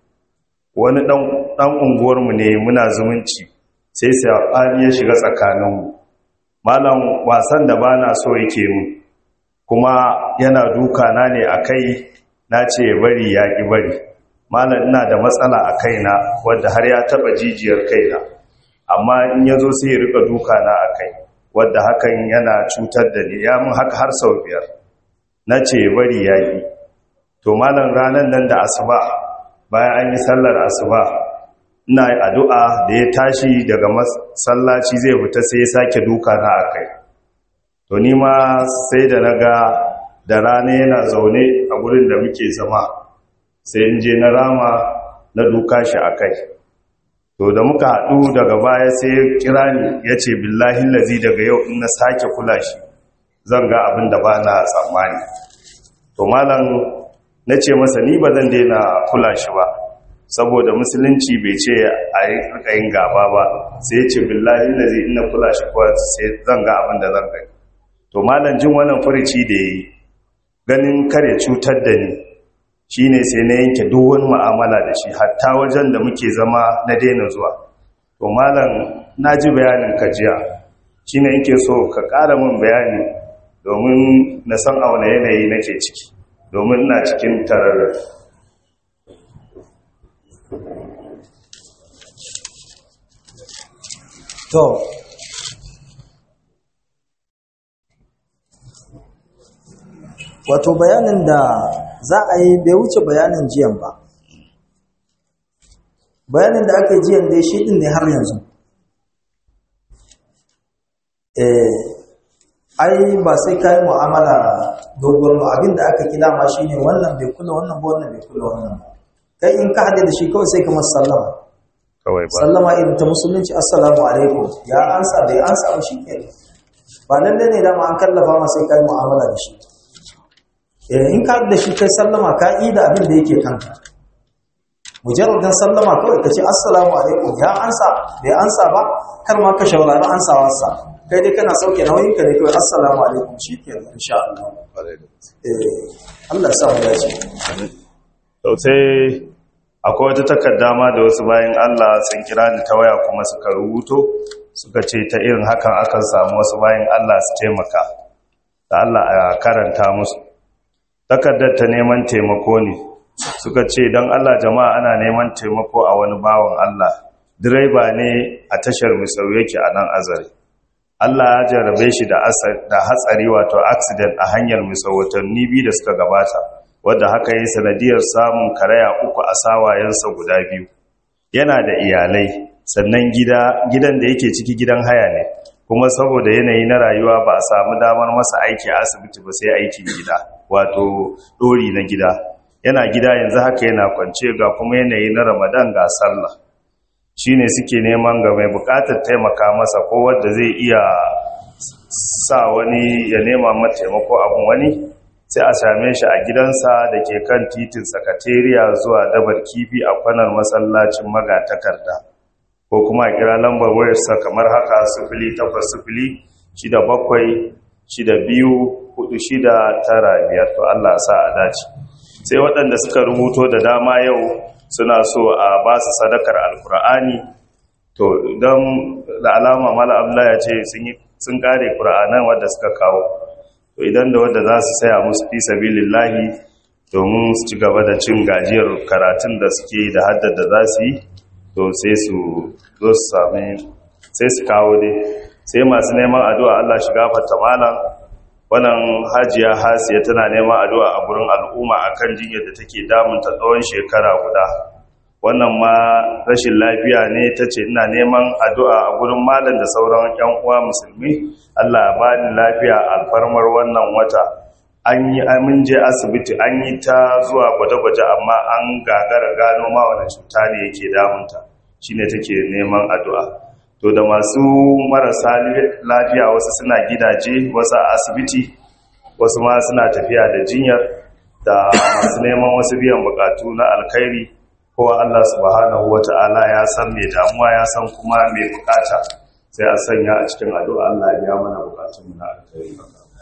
wani dan unguwarmu ne muna zumunci sai sai ya shiga tsakaninmu malam wasan da bana so yake mu kuma yana duka na ne akai na ce bari ya ki bari malam ina da matsala a kaina wanda har ya taba jijiyar kaina amma in yazo sai ya rika duka na akai wanda hakan yana cutar da ni ya mun haka har sau 5 na ce bari ya ki to malam ranan nan da asuba bayan an yi sallar asuba ina addu'a da ya tashi daga masallaci zai fita sai ya sake duka na akai to ni ma sai da naga da rana yana zaune a gurin da muke zama sai in je na rama na duka shi akai to da muka haɗu daga baya sai ya kira ni ya ce billahi lazi daga yau in na sake kula shi zan ga abin da ba na tsammani to malam na ce masa ni ba zan daina kula shi ba saboda musulunci bai ce a yi gaba ba sai ce billahi lazi ina kula shi kuwa sai zan ga abin da zan gani to malam jin wannan furici da yayi ganin kare cutar da ni shine sai na yanke duk wani mu'amala da shi hatta wajen da muke zama na daina zuwa. To malam naji bayanin ka jiya shine yake so ka ƙara min bayani domin na san a wani yanayi nake ciki domin ina cikin tararra. To wato bayanin da za a yi bai wuce bayanin jiyan ba. Bayanin da aka yi jiyan dai shi din ne har yanzu. Ai ba sai ka yi mu'amala dogon ba, abin da aka kila ma shi ne wannan bai kula wannan ba, wannan bai kula wannan ba. Kai in ka haɗe da shi kawai sai ka masa sallama. Sallama irin ta musulunci, assalamu alaikum, ya ansa bai ansa ba shi ke. Ba lalle ne dama an kallafa ma sai ka yi mu'amala da shi. In ka da shi kai sallama ka yi da abin da yake kanka. Mujarradan sallama kawai ka ce assalamu alaikum, ya ansa bai ansa ba, kar ma ka shaurari ansawarsa. Kai dai kana sauke nauyin ka ne kawai assalamu alaikum shike insha Allah. Allah ya sa mu dace. To sai akwai wata takarda ma da wasu bayan Allah sun kira ni ta waya kuma suka rubuto suka ce ta irin hakan akan samu wasu bayan Allah su taimaka. Da Allah ya karanta musu. Takardar ta neman taimako ne. Suka ce don Allah jama'a ana neman taimako a wani bawan Allah. Direba ne a tashar Misau yake a nan Azare. Allah ya jarrabe shi da hatsari wato accident a hanyar Misau watanni 2 da suka gabata, wadda haka yi sanadiyar samun karaya 3 a sawayensa guda 2. Yana da iyalai, sannan gidan da yake ciki gidan haya ne, kuma saboda yanayi na rayuwa ba a samu damar masa aiki a asibiti ba sai aikin gida, wato ɗori na gida. Yana gida yanzu haka yana kwance ga kuma yanayi na Ramadan ga sallah. Shi ne suke neman ga mai bukatar taimaka masa ko wadda zai iya sa wani ya nema mata taimako abin wani, sai a same shi a gidansa da ke kan titin Sakatariya zuwa Dabar Kifi a kwanar masallacin Magatakarda, ko kuma a kira lambar wayarsa kamar haka 08067624695. to Allah sa a dace. Sai waɗanda suka rubuto da dama yau suna so a ba su sadakar alkur'ani, to don da alama mala abla ya ce sun kare kur'anan wadda suka kawo, to idan da wadda za su saya musu fi sabilillahi domin su ci gaba da cin gajiyar karatun da suke da haddar da za su yi, to sai su zo su sami sai su kawo dai. Sai masu neman addu'a Allah shiga fata malam, wannan hajiya Hasiya tana neman addu'a a gurin al'umma akan jinyar da take damunta tsawon shekara guda. Wannan ma rashin lafiya ne, tace ina neman addu'a a gurin malam da sauran ƴan uwa musulmi, Allah ya bani lafiya alfarmar wannan wata. Mun je asibiti an yi ta zuwa gwaje-gwaje amma an gagara gano ma wani cuta ne yake damunta, shine take neman addu'a. To da masu marasa lafiya wasu suna gidaje, wasu a asibiti, wasu ma suna tafiya da jinyar, da masu neman wasu biyan bukatu na alkhairi, kowa Allah subhanahu wata'ala ya san mai damuwa ya san kuma mai bukata, sai a sanya a cikin addu'a Allah ya biya mana bukatunmu na alkhairi.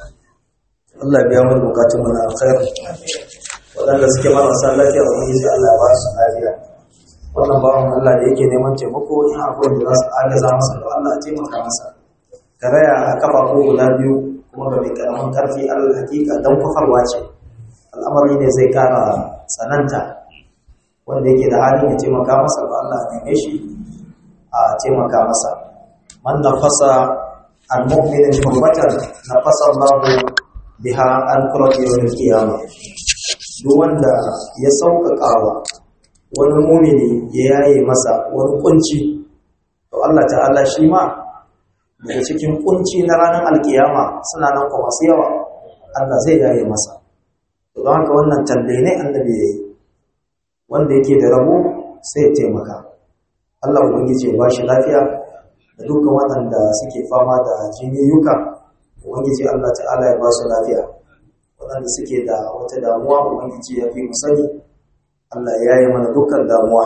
Allah biya mana bukatun mu na alkhairi. Wadanda suke marasa lafiya wani sai Allah ya ba su lafiya. Wannan bawan Allah da yake neman taimako in akwai da za su agaza masa da Allah ya taimaka masa. Karaya a kafafu guda 2 kuma ga mai karamin karfi Allah hakika dan kufarwa ce. Al'amari ne zai kara tsananta. Wanda yake da halin ya taimaka masa da Allah ya neme shi a taimaka masa. Man nafasa al-mu'minin kurbatan nafasa Allah biha an kurati yawon kiyama. Duk wanda ya sauƙaƙawa wani mumini ya yaye masa wani kunci, to Allah ta'ala shi ma daga cikin kunci na ranar alkiyama suna nan kuma masu yawa, Allah zai yaye masa. To don haka wannan talle ne annabi yayi, wanda yake da rabo sai ya taimaka. Allah ubangiji ya ba shi lafiya da dukkan waɗanda suke fama da jinyoyuka, ubangiji Allah ta'ala ya ba su lafiya. Waɗanda suke da wata damuwa ubangiji ya fi mu sani, Allah ya yi mana dukkan damuwa.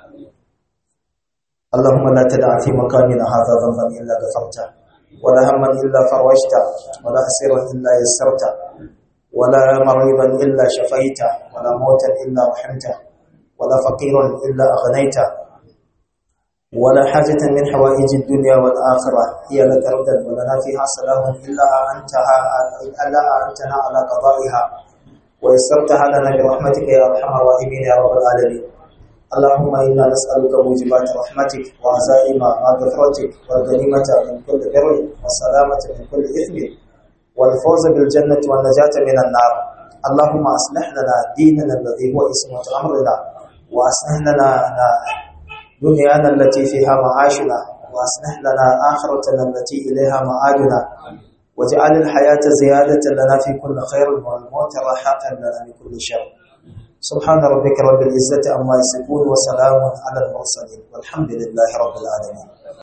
Allahumma la tad'a fi maqamina hadha dhanban illa ghafarta wa la hamman illa farajta wa la asiran illa yassarta ولا مريضا إلا شفيته ولا موتا إلا رحمته ولا فقيرا إلا أغنيته ولا حاجة من حوائج الدنيا والآخرة هي لك ردا ولنا فيها صلاح إلا أعنتنا على قضائها ويسرتها لنا برحمتك يا أرحم الراحمين يا رب العالمين. اللهم إنا نسألك موجبات رحمتك وعزائم مغفرتك والغنيمة من كل بر والسلامة من كل إثم والفوز بالجنة والنجاة من النار. اللهم أصلح لنا ديننا الذي هو عصمة أمرنا وأصلح لنا دنيانا التي فيها معاشنا وأصلح لنا آخرتنا التي إليها معادنا واجعل الحياة زيادة لنا في كل خير والموت راحة لنا من كل شر. سبحان ربك رب العزة عما يصفون وسلام على المرسلين والحمد لله رب العالمين.